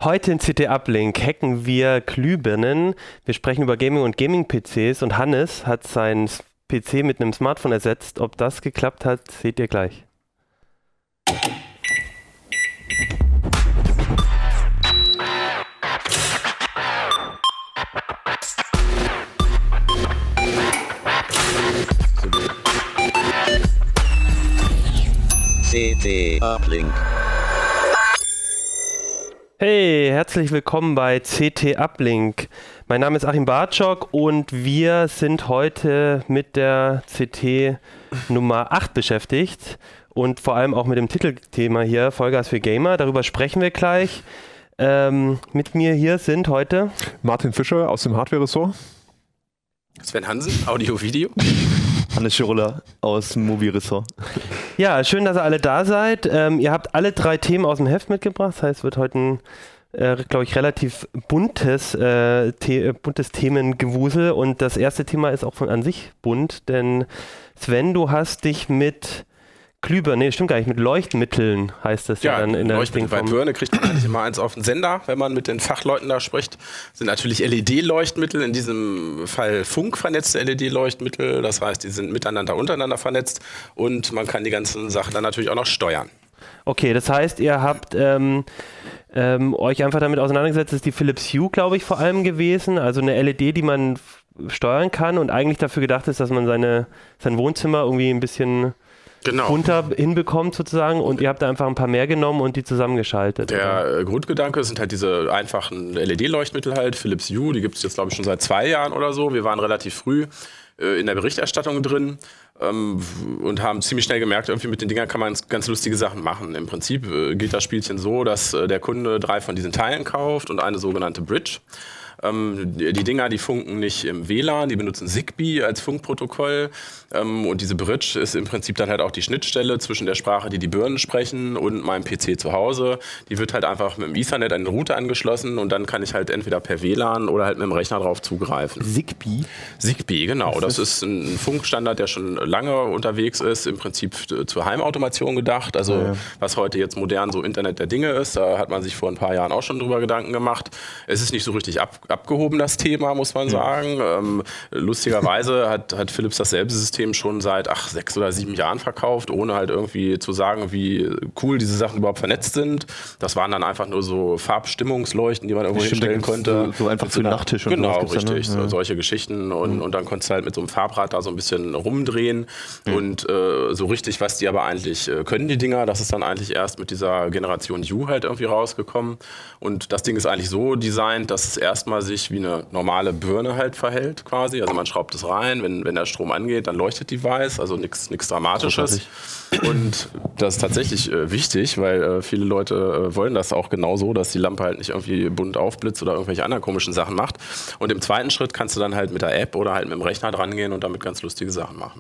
Heute in CT Uplink hacken wir Glühbirnen. Wir sprechen über Gaming und Gaming-PCs und Hannes hat seinen PC mit einem Smartphone ersetzt. Ob das geklappt hat, seht ihr gleich. CT Uplink. Hey, herzlich willkommen bei CT Uplink. Mein Name ist Achim Bartschok und wir sind heute mit der CT Nummer 8 beschäftigt und vor allem auch mit dem Titelthema hier, Vollgas für Gamer. Darüber sprechen wir gleich. Mit mir hier sind heute Martin Fischer aus dem Hardware-Ressort. Sven Hansen, Audio-Video. Hannes Schirulla aus dem Mobilressort. Ja, schön, dass ihr alle da seid. Ihr habt alle 3 Themen aus dem Heft mitgebracht. Das heißt, es wird heute ein, glaube ich, relativ buntes Themengewusel. Und das erste Thema ist auch von an sich bunt, denn Sven, du hast dich mit Glühbirnen, stimmt gar nicht, mit Leuchtmitteln heißt das ja dann in der Leuchtmittel. Bei Birne kriegt man eigentlich immer eins auf den Sender, wenn man mit den Fachleuten da spricht. Das sind natürlich LED-Leuchtmittel, in diesem Fall funkvernetzte LED-Leuchtmittel. Das heißt, die sind miteinander, untereinander vernetzt und man kann die ganzen Sachen dann natürlich auch noch steuern. Okay, das heißt, ihr habt euch einfach damit auseinandergesetzt, das ist die Philips Hue, glaube ich, vor allem gewesen. Also eine LED, die man steuern kann und eigentlich dafür gedacht ist, dass man sein Wohnzimmer irgendwie ein bisschen bunter hinbekommt sozusagen, und ihr habt da einfach ein paar mehr genommen und die zusammengeschaltet. Der Grundgedanke sind halt diese einfachen LED-Leuchtmittel halt, Philips Hue, die gibt es jetzt glaube ich schon seit 2 Jahren oder so. Wir waren relativ früh in der Berichterstattung drin und haben ziemlich schnell gemerkt, irgendwie mit den Dingern kann man ganz lustige Sachen machen. Im Prinzip geht das Spielchen so, dass der Kunde 3 von diesen Teilen kauft und eine sogenannte Bridge. Die Dinger, die funken nicht im WLAN, die benutzen Zigbee als Funkprotokoll und diese Bridge ist im Prinzip dann halt auch die Schnittstelle zwischen der Sprache, die Birnen sprechen, und meinem PC zu Hause. Die wird halt einfach mit dem Ethernet an den Router angeschlossen und dann kann ich halt entweder per WLAN oder halt mit dem Rechner drauf zugreifen. Zigbee? Zigbee, genau. Das ist ein Funkstandard, der schon lange unterwegs ist, im Prinzip zur Heimautomation gedacht. Also was heute jetzt modern so Internet der Dinge ist, da hat man sich vor ein paar Jahren auch schon drüber Gedanken gemacht. Es ist nicht so richtig abgehoben, das Thema, muss man sagen. Lustigerweise hat Philips dasselbe System schon seit 6 oder 7 Jahren verkauft, ohne halt irgendwie zu sagen, wie cool diese Sachen überhaupt vernetzt sind. Das waren dann einfach nur so Farbstimmungsleuchten, die man irgendwo hinstellen konnte. So einfach für den Nachttisch und genau, richtig. Dann, ne? Solche Geschichten. Und dann konntest du halt mit so einem Farbrad da so ein bisschen rumdrehen. Und so richtig, was die aber eigentlich können, die Dinger, das ist dann eigentlich erst mit dieser Generation Hue halt irgendwie rausgekommen. Und das Ding ist eigentlich so designt, dass es erstmal sich wie eine normale Birne halt verhält quasi. Also man schraubt es rein, wenn der Strom angeht, dann leuchtet die weiß, also nichts Dramatisches. Und das ist tatsächlich wichtig, weil viele Leute wollen das auch genau so, dass die Lampe halt nicht irgendwie bunt aufblitzt oder irgendwelche anderen komischen Sachen macht. Und im zweiten Schritt kannst du dann halt mit der App oder halt mit dem Rechner dran gehen und damit ganz lustige Sachen machen.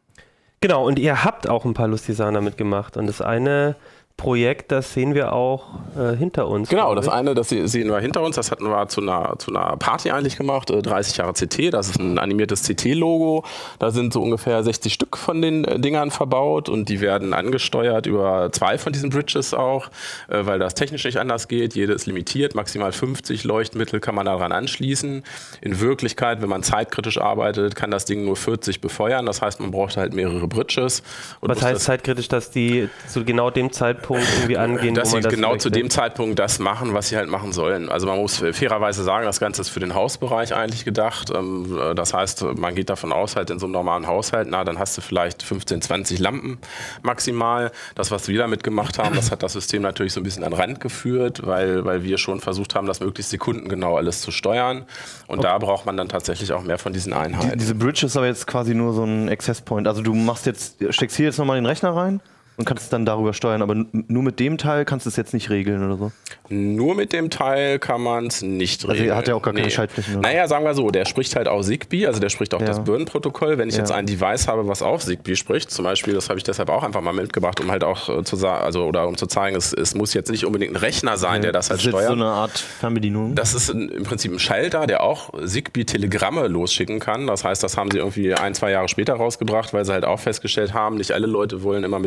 Genau, und ihr habt auch ein paar lustige Sachen damit gemacht. Und das eine Projekt, das sehen wir auch hinter uns. Genau, das eine, das sehen wir hinter uns, das hatten wir zu einer Party eigentlich gemacht, 30 Jahre CT, das ist ein animiertes CT-Logo, da sind so ungefähr 60 Stück von den Dingern verbaut und die werden angesteuert über 2 von diesen Bridges auch, weil das technisch nicht anders geht, jede ist limitiert, maximal 50 Leuchtmittel kann man daran anschließen. In Wirklichkeit, wenn man zeitkritisch arbeitet, kann das Ding nur 40 befeuern, das heißt, man braucht halt mehrere Bridges. Und was heißt zeitkritisch, dass die zu genau dem Zeitpunkt irgendwie angehen, dass sie genau zu dem Zeitpunkt das machen, was sie halt machen sollen. Also man muss fairerweise sagen, das Ganze ist für den Hausbereich eigentlich gedacht. Das heißt, man geht davon aus, halt in so einem normalen Haushalt, dann hast du vielleicht 15, 20 Lampen maximal. Das, was wir damit gemacht haben, das hat das System natürlich so ein bisschen an den Rand geführt, weil wir schon versucht haben, das möglichst sekundengenau alles zu steuern. Und da braucht man dann tatsächlich auch mehr von diesen Einheiten. Diese Bridge ist aber jetzt quasi nur so ein Access Point. Also du steckst hier jetzt nochmal den Rechner rein und kannst es dann darüber steuern, aber nur mit dem Teil kannst du es jetzt nicht regeln oder so? Nur mit dem Teil kann man es nicht regeln. Also er hat ja auch gar keine Schaltflächen. Oder? Naja, sagen wir so, der spricht halt auch Zigbee, also der spricht auch das Birnenprotokoll. Wenn ich jetzt ein Device habe, was auf Zigbee spricht, zum Beispiel, das habe ich deshalb auch einfach mal mitgebracht, um halt auch zu sagen, um zu zeigen, es muss jetzt nicht unbedingt ein Rechner sein, der das halt steuert. Das ist so eine Art Fernbedienung? Das ist im Prinzip ein Schalter, der auch Zigbee-Telegramme losschicken kann. Das heißt, das haben sie irgendwie 1, 2 Jahre später rausgebracht, weil sie halt auch festgestellt haben, nicht alle Leute wollen immer mit der App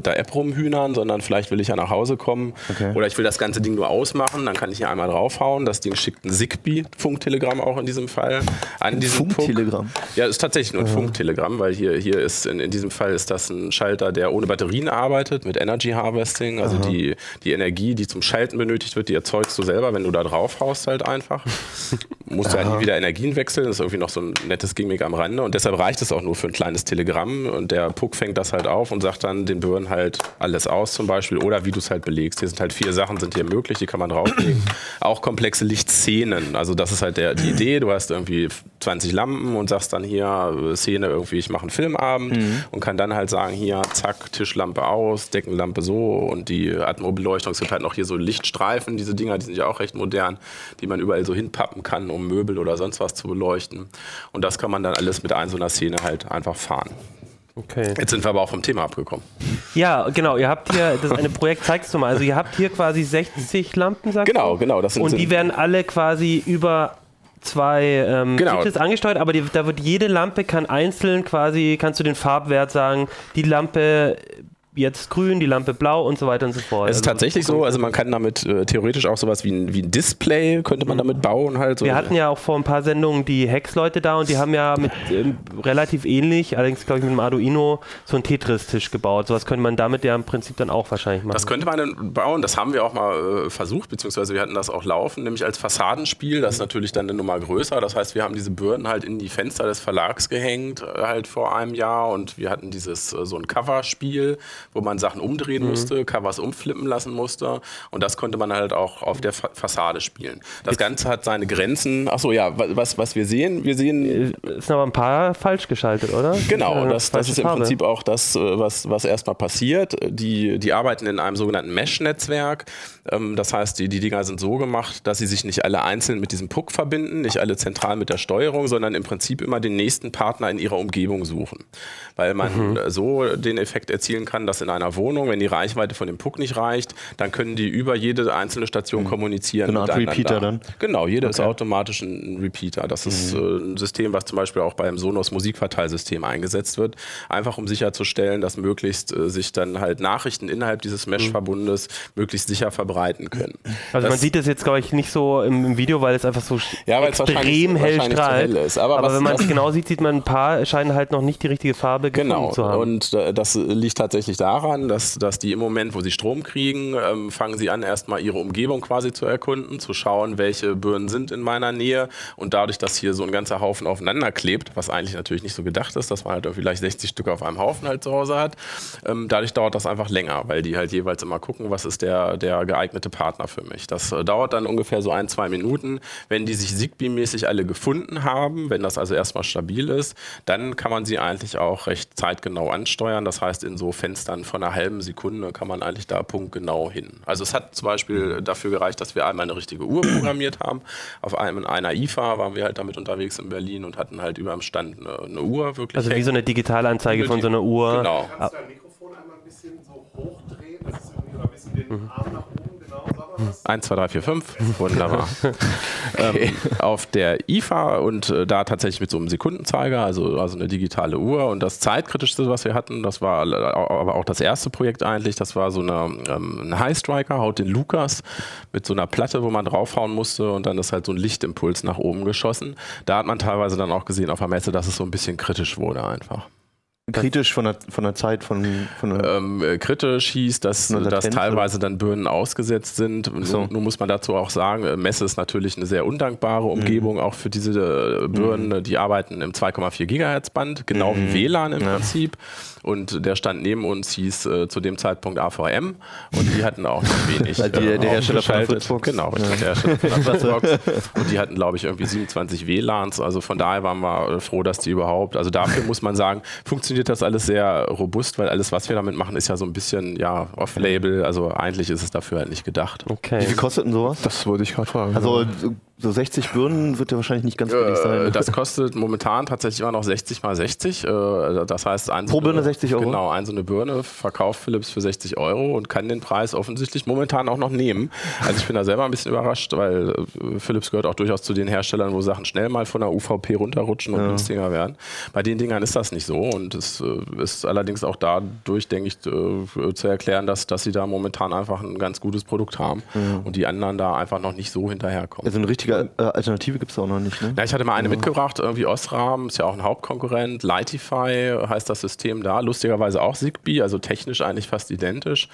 rumhühnern, sondern vielleicht will ich ja nach Hause kommen oder ich will das ganze Ding nur ausmachen, dann kann ich hier einmal draufhauen. Das Ding schickt ein Zigbee-Funktelegramm auch in diesem Fall an diesen Funktelegramm? Ja, ist tatsächlich nur ein Funktelegramm, weil hier ist in diesem Fall ist das ein Schalter, der ohne Batterien arbeitet, mit Energy Harvesting, also die Energie, die zum Schalten benötigt wird, die erzeugst du selber, wenn du da drauf haust halt einfach. Musst du halt nie wieder Energien wechseln, das ist irgendwie noch so ein nettes Gimmick am Rande und deshalb reicht es auch nur für ein kleines Telegramm und der Puck fängt das halt auf und sagt dann den Birnen halt alles aus zum Beispiel oder wie du es halt belegst. Hier sind halt 4 Sachen sind hier möglich, die kann man drauflegen. Auch komplexe Lichtszenen, also das ist halt die Idee, du hast irgendwie 20 Lampen und sagst dann hier Szene irgendwie, ich mache einen Filmabend und kann dann halt sagen, hier zack, Tischlampe aus, Deckenlampe so und die Atmobeleuchtung, es gibt halt noch hier so Lichtstreifen, diese Dinger, die sind ja auch recht modern, die man überall so hinpappen kann, um Möbel oder sonst was zu beleuchten und das kann man dann alles mit so einer Szene halt einfach fahren. Okay. Jetzt sind wir aber auch vom Thema abgekommen. Ja, genau. Ihr habt hier, das eine Projekt, zeigst du mal. Also ihr habt hier quasi 60 Lampen, sagst du? Genau. Das und die werden alle quasi über 2 Switches angesteuert, aber da wird jede Lampe kann einzeln quasi, kannst du den Farbwert sagen, die Lampe jetzt grün, die Lampe blau und so weiter und so fort. Es ist tatsächlich so, also man kann damit theoretisch auch sowas wie ein Display könnte man damit bauen halt. So. Wir hatten ja auch vor ein paar Sendungen die Hex-Leute da und die haben ja mit relativ ähnlich, allerdings glaube ich mit dem Arduino, so einen Tetris-Tisch gebaut. Sowas könnte man damit ja im Prinzip dann auch wahrscheinlich machen. Das könnte man dann bauen, das haben wir auch mal versucht, beziehungsweise wir hatten das auch laufen, nämlich als Fassadenspiel, das ist natürlich dann eine Nummer größer, das heißt wir haben diese Birnen halt in die Fenster des Verlags gehängt, halt vor einem Jahr und wir hatten so ein Coverspiel, wo man Sachen umdrehen musste, Covers umflippen lassen musste und das konnte man halt auch auf der Fassade spielen. Das Ganze hat seine Grenzen. Achso, ja, was wir sehen... Es sind aber ein paar falsch geschaltet, oder? Genau, das ist im Prinzip auch das, was erstmal passiert. Die arbeiten in einem sogenannten Mesh-Netzwerk. Das heißt, die Dinger sind so gemacht, dass sie sich nicht alle einzeln mit diesem Puck verbinden, nicht alle zentral mit der Steuerung, sondern im Prinzip immer den nächsten Partner in ihrer Umgebung suchen. Weil man so den Effekt erzielen kann, dass in einer Wohnung, wenn die Reichweite von dem Puck nicht reicht, dann können die über jede einzelne Station kommunizieren. Eine Art Repeater dann? Genau, jede ist automatisch ein Repeater. Das ist ein System, was zum Beispiel auch beim Sonos Musikverteilsystem eingesetzt wird, einfach um sicherzustellen, dass möglichst sich dann halt Nachrichten innerhalb dieses Mesh-Verbundes möglichst sicher verbreiten können. Also man sieht das jetzt, glaube ich, nicht so im Video, weil es einfach so extrem hell strahlt. Ist. Aber wenn man es genau sieht, sieht man ein paar scheinen halt noch nicht die richtige Farbe gefunden zu haben. Und das liegt tatsächlich daran, dass die im Moment, wo sie Strom kriegen, fangen sie an, erstmal ihre Umgebung quasi zu erkunden, zu schauen, welche Birnen sind in meiner Nähe und dadurch, dass hier so ein ganzer Haufen aufeinander klebt, was eigentlich natürlich nicht so gedacht ist, dass man halt vielleicht 60 Stück auf einem Haufen halt zu Hause hat, dadurch dauert das einfach länger, weil die halt jeweils immer gucken, was ist der geeignete Partner für mich. Das dauert dann ungefähr so 1-2 Minuten. Wenn die sich Zigbee-mäßig alle gefunden haben, wenn das also erstmal stabil ist, dann kann man sie eigentlich auch recht zeitgenau ansteuern. Das heißt, in so Fenstern von einer halben Sekunde kann man eigentlich da punktgenau hin. Also es hat zum Beispiel dafür gereicht, dass wir einmal eine richtige Uhr programmiert haben. Auf einer IFA waren wir halt damit unterwegs in Berlin und hatten halt über dem Stand eine Uhr wirklich. Also wie so eine Digitalanzeige von so einer Uhr. Genau. Kannst du dein Mikrofon einmal ein bisschen so hochdrehen? Das ist irgendwie ein bisschen den Arm nach oben, genau. Sag mal was. 1, 2, 3, 4, 5. Wunderbar. Auf der IFA und da tatsächlich mit so einem Sekundenzeiger, also eine digitale Uhr. Und das zeitkritischste, was wir hatten, das war aber auch das erste Projekt eigentlich, das war so ein High-Striker, Haut den Lukas, mit so einer Platte, wo man draufhauen musste und dann ist halt so ein Lichtimpuls nach oben geschossen. Da hat man teilweise dann auch gesehen auf der Messe, dass es so ein bisschen kritisch wurde einfach. Kritisch von der Zeit von der kritisch hieß, dass teilweise dann Birnen ausgesetzt sind. So. Nun muss man dazu auch sagen, Messe ist natürlich eine sehr undankbare Umgebung, auch für diese Birnen. Die arbeiten im 2,4 Gigahertz Band, genau wie WLAN im Prinzip. Und der Stand neben uns hieß zu dem Zeitpunkt AVM und die hatten auch noch wenig. Der Hersteller von der Fritzbox. Genau, der Hersteller von der Fritzbox. Und die hatten, glaube ich, irgendwie 27 WLANs. Also von daher waren wir froh, dass die überhaupt, also dafür muss man sagen, funktioniert das alles sehr robust, weil alles, was wir damit machen, ist ja so ein bisschen off-label. Also eigentlich ist es dafür halt nicht gedacht. Okay. Wie viel kostet denn sowas? Das wollte ich gerade fragen. Also So 60 Birnen wird ja wahrscheinlich nicht ganz billig sein. Das kostet momentan tatsächlich immer noch 60 mal 60. Das heißt, pro Birne 60 Euro? Genau, so eine Birne verkauft Philips für 60 Euro und kann den Preis offensichtlich momentan auch noch nehmen. Also ich bin da selber ein bisschen überrascht, weil Philips gehört auch durchaus zu den Herstellern, wo Sachen schnell mal von der UVP runterrutschen und günstiger werden. Bei den Dingern ist das nicht so und es ist allerdings auch dadurch, denke ich, zu erklären, dass sie da momentan einfach ein ganz gutes Produkt haben und die anderen da einfach noch nicht so hinterherkommen. Also eine richtige Alternative gibt es auch noch nicht, ne? Ja, ich hatte mal eine mitgebracht, irgendwie Osram, ist ja auch ein Hauptkonkurrent, Lightify heißt das System da, lustigerweise auch Zigbee, also technisch eigentlich fast identisch,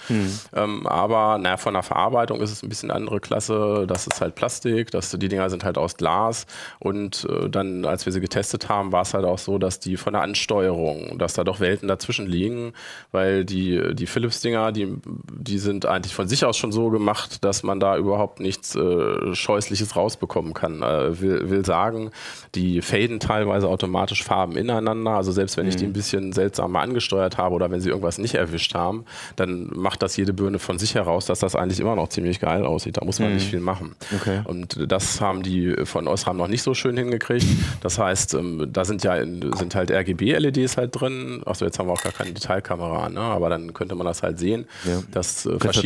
aber von der Verarbeitung ist es ein bisschen andere Klasse, das ist halt Plastik, die Dinger sind halt aus Glas und dann, als wir sie getestet haben, war es halt auch so, dass die von der Ansteuerung, dass da doch Welten dazwischen liegen, weil die Philips-Dinger, die sind eigentlich von sich aus schon so gemacht, dass man da überhaupt nichts Scheußliches rausbekommen kann. Will sagen, die faden teilweise automatisch Farben ineinander. Also selbst wenn ich die ein bisschen seltsam mal angesteuert habe oder wenn sie irgendwas nicht erwischt haben, dann macht das jede Birne von sich heraus, dass das eigentlich immer noch ziemlich geil aussieht. Da muss man nicht viel machen. Okay. Und das haben die von Osram noch nicht so schön hingekriegt. Das heißt, da sind halt RGB-LEDs halt drin. Achso, jetzt haben wir auch gar keine Detailkamera, ne? Aber dann könnte man das halt sehen, dass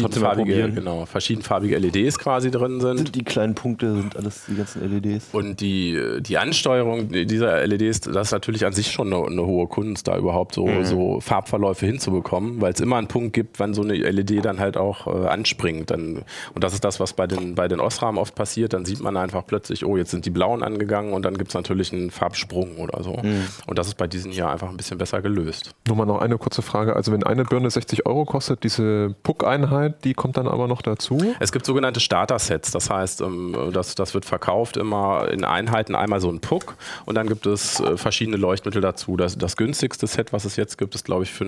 verschiedenfarbige LEDs quasi drin sind. Die kleinen Punkte sind alles die ganzen LEDs. Und die Ansteuerung dieser LEDs, das ist natürlich an sich schon eine hohe Kunst, da überhaupt so Farbverläufe hinzubekommen, weil es immer einen Punkt gibt, wann so eine LED dann halt auch anspringt. Und das ist das, was bei den Osram oft passiert. Dann sieht man einfach plötzlich, oh, jetzt sind die blauen angegangen und dann gibt es natürlich einen Farbsprung oder so. Und das ist bei diesen hier einfach ein bisschen besser gelöst. Nur mal noch eine kurze Frage. Also wenn eine Birne 60 Euro kostet, diese Puck-Einheit, die kommt dann aber noch dazu? Es gibt sogenannte Starter-Sets. Das heißt, das wird verkauft immer in Einheiten, einmal so ein Puck und dann gibt es verschiedene Leuchtmittel dazu. Das günstigste Set, was es jetzt gibt, ist glaube ich für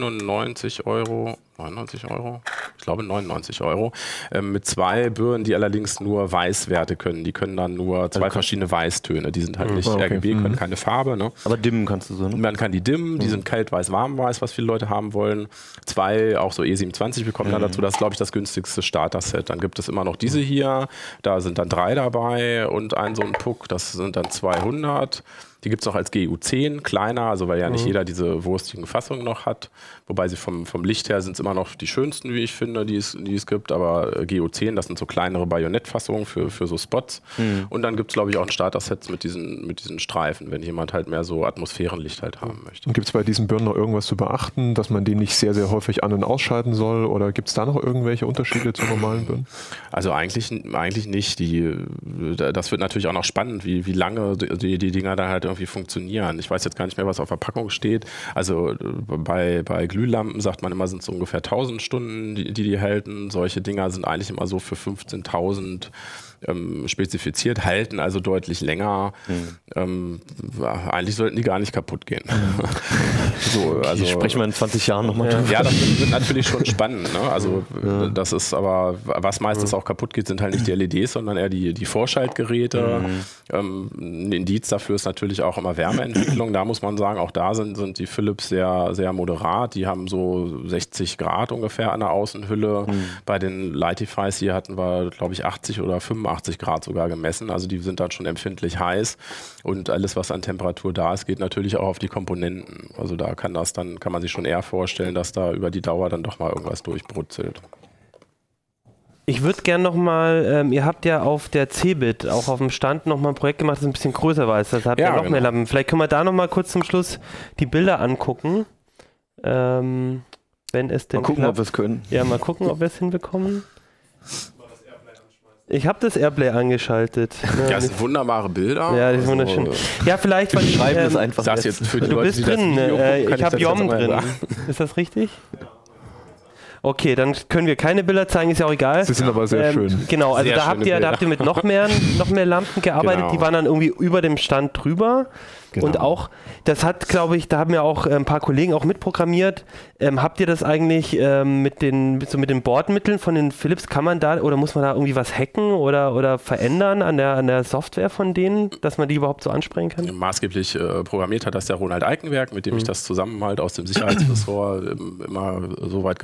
99 Euro. 99 Euro? Ich glaube 99 Euro. Mit 2 Birnen, die allerdings nur Weißwerte können. Die können dann nur 2 verschiedene Weißtöne. Die sind halt nicht RGB, können keine Farbe. Ne? Aber dimmen kannst du so, ne? Man kann die dimmen, die sind kalt-weiß, warm-weiß, was viele Leute haben wollen. 2, auch so E27 bekommen dann dazu. Das ist, glaube ich, das günstigste Starter-Set. Dann gibt es immer noch diese hier. Da sind dann 3 dabei und so ein Puck. Das sind dann 200. Die gibt es noch als GU10, kleiner, also weil ja nicht jeder diese wurstigen Fassungen noch hat. Wobei sie vom Licht her sind es immer noch die schönsten, wie ich finde, die es gibt. Aber GU10, das sind so kleinere Bajonettfassungen für so Spots. Und dann gibt es, glaube ich, auch ein Starter-Set mit diesen Streifen, wenn jemand halt mehr so Atmosphärenlicht halt haben möchte. Und gibt es bei diesen Birnen noch irgendwas zu beachten, dass man die nicht sehr, sehr häufig an- und ausschalten soll? Oder gibt es da noch irgendwelche Unterschiede zu normalen Birnen? Also eigentlich nicht. Das wird natürlich auch noch spannend, wie lange die Dinger dann halt irgendwie funktionieren. Ich weiß jetzt gar nicht mehr, was auf der Packung steht. Also bei Glühlampen sagt man immer, sind es ungefähr 1000 Stunden, die halten. Solche Dinger sind eigentlich immer so für 15.000 spezifiziert, halten also deutlich länger. Eigentlich sollten die gar nicht kaputt gehen. Die sprechen wir in 20 Jahren nochmal drüber. Ja, das wird natürlich schon spannend. Ne? Also das ist aber, was meistens auch kaputt geht, sind halt nicht die LEDs, sondern eher die Vorschaltgeräte. Ein Indiz dafür ist natürlich auch immer Wärmeentwicklung. Da muss man sagen, auch da sind die Philips sehr, sehr moderat. Die haben so 60 Grad ungefähr an der Außenhülle. Bei den Lightifys hier hatten wir, glaube ich, 80 oder 85 Grad sogar gemessen. Also die sind dann schon empfindlich heiß. Und alles, was an Temperatur da ist, geht natürlich auch auf die Komponenten. Also da kann man sich schon eher vorstellen, dass da über die Dauer dann doch mal irgendwas durchbrutzelt. Ich würde gerne nochmal, ihr habt ja auf der CeBIT auch auf dem Stand nochmal ein Projekt gemacht, das ein bisschen größer war. Das habt ihr noch mehr Lampen. Vielleicht können wir da nochmal kurz zum Schluss die Bilder angucken. Wenn es denn mal gucken, ob wir es können. Ja, mal gucken, ob wir es hinbekommen. Ich habe das Airplay angeschaltet. Ja, das sind wunderbare Bilder. Ja, das ist wunderschön. Ja, vielleicht, weil schreiben das einfach. Das jetzt für die du Leute, bist die drin. das Video gucken, ich habe Yom drin. Ist das richtig? Okay, dann können wir keine Bilder zeigen, ist ja auch egal. Sie sind aber sehr schön. Genau, also da habt ihr mit noch mehr Lampen gearbeitet, genau. Die waren dann irgendwie über dem Stand drüber. Genau. Und auch, das hat, glaube ich, da haben ja auch ein paar Kollegen auch mitprogrammiert. Habt ihr das eigentlich mit den Bordmitteln von den Philips, kann man da oder muss man da irgendwie was hacken oder verändern an der Software von denen, dass man die überhaupt so ansprechen kann? Maßgeblich programmiert hat das der Ronald Eikenberg, mit dem ich das zusammen halt aus dem Sicherheitsressort immer so weit gemacht habe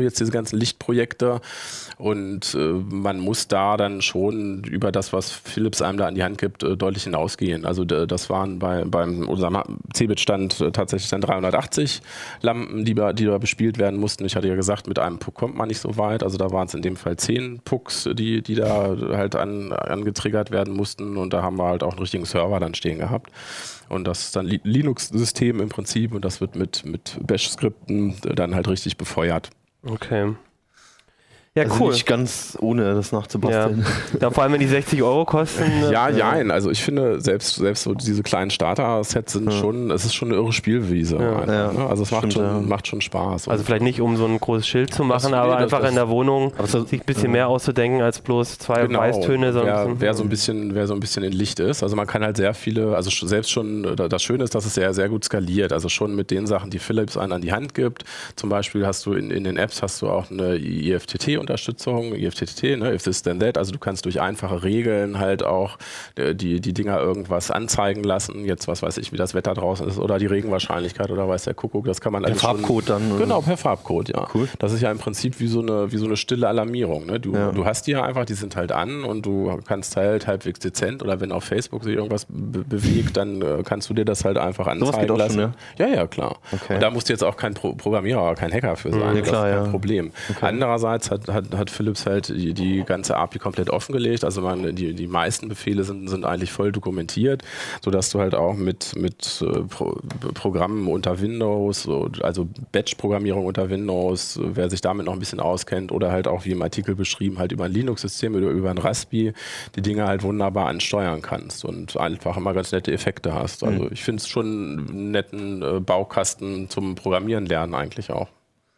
jetzt diese ganzen Lichtprojekte und man muss da dann schon über das, was Philips einem da an die Hand gibt, deutlich hinausgehen. Also das waren beim unserem Cebit-Stand tatsächlich dann 380 Lampen, die da bespielt werden mussten. Ich hatte ja gesagt, mit einem Puck kommt man nicht so weit. Also da waren es in dem Fall 10 Pucks, die da halt angetriggert werden mussten und da haben wir halt auch einen richtigen Server dann stehen gehabt. Und das ist dann Linux-System im Prinzip und das wird mit Bash-Skripten dann halt richtig befeuert. Okay. Ja, also cool. Nicht ganz ohne das nachzubasteln. Ja, vor allem, wenn die 60 € kosten. Also ich finde, selbst so diese kleinen Starter-Sets sind es ist schon eine irre Spielwiese. Ja. Also es macht schon Spaß. Also vielleicht nicht, um so ein großes Schild zu machen, aber einfach in der Wohnung sich ein bisschen mehr auszudenken als bloß 2 Weißtöne. Wer so ein bisschen in Licht ist. Also man kann halt sehr viele, also selbst schon, das Schöne ist, dass es sehr, sehr gut skaliert. Also schon mit den Sachen, die Philips einen an die Hand gibt. Zum Beispiel hast du in den Apps hast du auch eine IFTTT-Unterstützung, IFTTT, ne, if this then that, also du kannst durch einfache Regeln halt auch die Dinger irgendwas anzeigen lassen, jetzt was weiß ich, wie das Wetter draußen ist oder die Regenwahrscheinlichkeit oder weiß der Kuckuck, das kann man per Farbcode dann. Genau, per Farbcode, ja. Cool. Das ist ja im Prinzip wie so eine stille Alarmierung, ne? Du hast die ja einfach, die sind halt an und du kannst halt halbwegs dezent oder wenn auf Facebook sich irgendwas bewegt, dann kannst du dir das halt einfach anzeigen lassen. Schon, ja, klar. Okay. Und da musst du jetzt auch kein Programmierer oder kein Hacker für sein, das ist kein Problem. Okay. Andererseits hat Philips halt die ganze API komplett offengelegt. Also die meisten Befehle sind eigentlich voll dokumentiert, sodass du halt auch mit Programmen unter Windows, also Batch-Programmierung unter Windows, wer sich damit noch ein bisschen auskennt, oder halt auch wie im Artikel beschrieben, halt über ein Linux-System oder über ein Raspi die Dinge halt wunderbar ansteuern kannst und einfach immer ganz nette Effekte hast. Also ich finde es schon einen netten Baukasten zum Programmieren lernen eigentlich auch.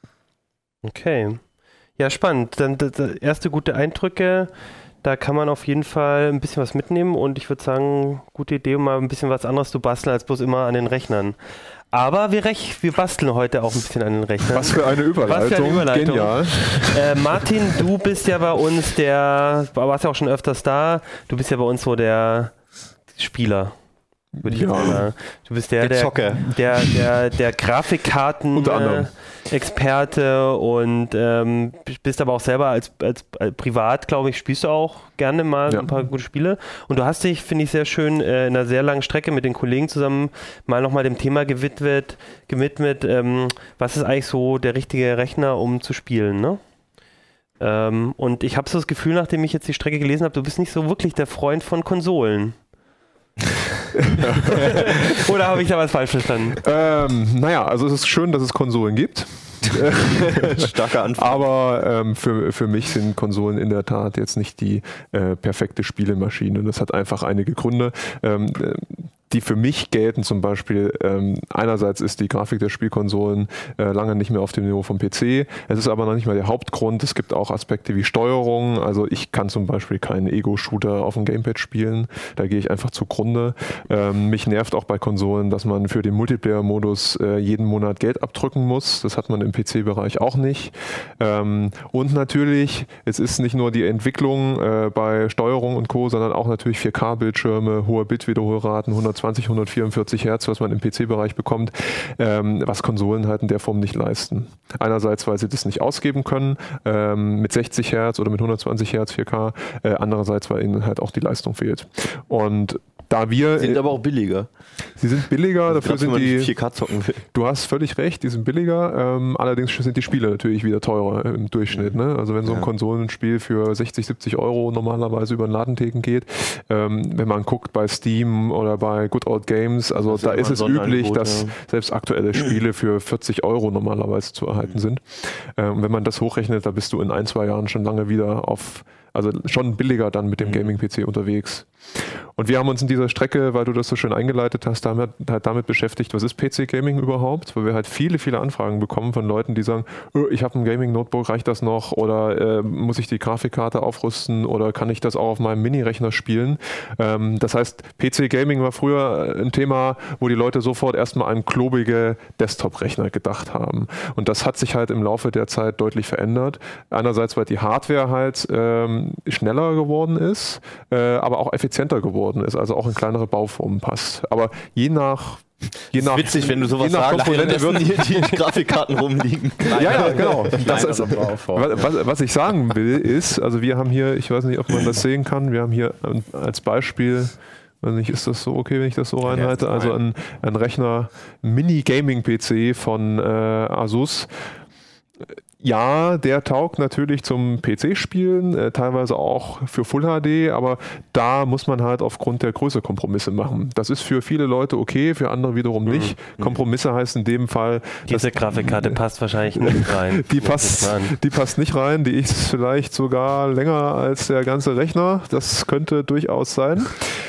Okay. Ja, spannend. Dann erste gute Eindrücke. Da kann man auf jeden Fall ein bisschen was mitnehmen und ich würde sagen, gute Idee, um mal ein bisschen was anderes zu basteln, als bloß immer an den Rechnern. Aber wir basteln heute auch ein bisschen an den Rechnern. Was für eine Überleitung. Genial. Martin, du bist ja bei uns warst ja auch schon öfters da, du bist ja bei uns so der Spieler. Würde ich sagen. Du bist der Grafikkarten-Experte und bist aber auch selber als privat, glaube ich, spielst du auch gerne mal ein paar gute Spiele. Und du hast dich, finde ich, sehr schön in einer sehr langen Strecke mit den Kollegen zusammen mal nochmal dem Thema gewidmet, was ist eigentlich so der richtige Rechner, um zu spielen, ne? Und ich habe so das Gefühl, nachdem ich jetzt die Strecke gelesen habe, du bist nicht so wirklich der Freund von Konsolen. Oder habe ich da was falsch verstanden? Also es ist schön, dass es Konsolen gibt. Starker Anfang. Aber für mich sind Konsolen in der Tat jetzt nicht die perfekte Spielemaschine. Das hat einfach einige Gründe. Die für mich gelten, zum Beispiel einerseits ist die Grafik der Spielkonsolen lange nicht mehr auf dem Niveau vom PC. Es ist aber noch nicht mal der Hauptgrund. Es gibt auch Aspekte wie Steuerung. Also ich kann zum Beispiel keinen Ego-Shooter auf dem Gamepad spielen. Da gehe ich einfach zugrunde. Mich nervt auch bei Konsolen, dass man für den Multiplayer-Modus jeden Monat Geld abdrücken muss. Das hat man im PC-Bereich auch nicht. Und natürlich, es ist nicht nur die Entwicklung bei Steuerung und Co., sondern auch natürlich 4K-Bildschirme, hohe Bitwiederholraten, 144 Hertz, was man im PC-Bereich bekommt, was Konsolen halt in der Form nicht leisten. Einerseits, weil sie das nicht ausgeben können, mit 60 Hertz oder mit 120 Hertz 4K, andererseits, weil ihnen halt auch die Leistung fehlt. Und da wir sind aber auch billiger. Sie sind billiger, also dafür sind die 4K zocken will. Du hast völlig recht, die sind billiger, allerdings sind die Spiele natürlich wieder teurer im Durchschnitt. Ne? Also wenn so ein Konsolenspiel für 60, 70 Euro normalerweise über den Ladentheken geht, wenn man guckt bei Steam oder bei Good Old Games, also da ist es üblich, dass selbst aktuelle Spiele für 40 Euro normalerweise zu erhalten sind. Und wenn man das hochrechnet, da bist du in 1-2 Jahren schon lange wieder also schon billiger dann mit dem Gaming-PC unterwegs. Und wir haben uns in dieser Strecke, weil du das so schön eingeleitet hast, damit beschäftigt, was ist PC-Gaming überhaupt? Weil wir halt viele, viele Anfragen bekommen von Leuten, die sagen, ich habe ein Gaming-Notebook, reicht das noch? Oder muss ich die Grafikkarte aufrüsten? Oder kann ich das auch auf meinem Mini-Rechner spielen? Das heißt, PC-Gaming war früher ein Thema, wo die Leute sofort erstmal an klobige Desktop-Rechner gedacht haben. Und das hat sich halt im Laufe der Zeit deutlich verändert. Einerseits, weil die Hardware halt schneller geworden ist, aber auch effizienter effizienter geworden ist, also auch in kleinere Bauformen passt. Aber je nach witzig, wenn du sowas sagst, die Grafikkarten rumliegen. Ja, genau. Was ich sagen will ist, also wir haben hier, ich weiß nicht, ob man das sehen kann, wir haben hier als Beispiel, weiß nicht, ist das so okay, wenn ich das so reinhalte, also ein Rechner Mini-Gaming-PC von Asus. Ja, der taugt natürlich zum PC-Spielen, teilweise auch für Full HD, aber da muss man halt aufgrund der Größe Kompromisse machen. Das ist für viele Leute okay, für andere wiederum nicht. Kompromisse heißt in dem Fall... Diese Grafikkarte passt wahrscheinlich nicht rein. Die passt nicht rein, die ist vielleicht sogar länger als der ganze Rechner. Das könnte durchaus sein.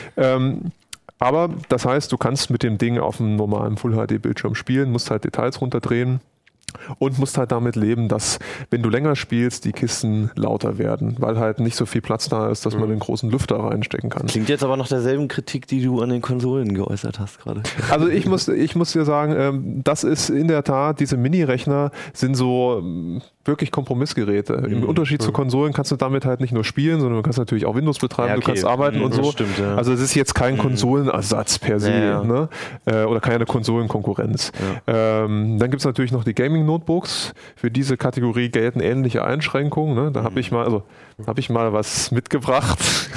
Aber das heißt, du kannst mit dem Ding auf einem normalen Full-HD-Bildschirm spielen, musst halt Details runterdrehen. Und musst halt damit leben, dass, wenn du länger spielst, die Kisten lauter werden, weil halt nicht so viel Platz da ist, dass man den großen Lüfter reinstecken kann. Klingt jetzt aber nach derselben Kritik, die du an den Konsolen geäußert hast gerade. Also ich muss dir sagen, das ist in der Tat, diese Mini-Rechner sind so wirklich Kompromissgeräte. Im Unterschied zu Konsolen kannst du damit halt nicht nur spielen, sondern du kannst natürlich auch Windows betreiben, du kannst arbeiten und so. Stimmt, ja. Also es ist jetzt kein Konsolenersatz per se, ne? Oder keine Konsolenkonkurrenz. Dann gibt es natürlich noch die Gaming-Notebooks. Für diese Kategorie gelten ähnliche Einschränkungen. Ne? Da habe ich mal was mitgebracht.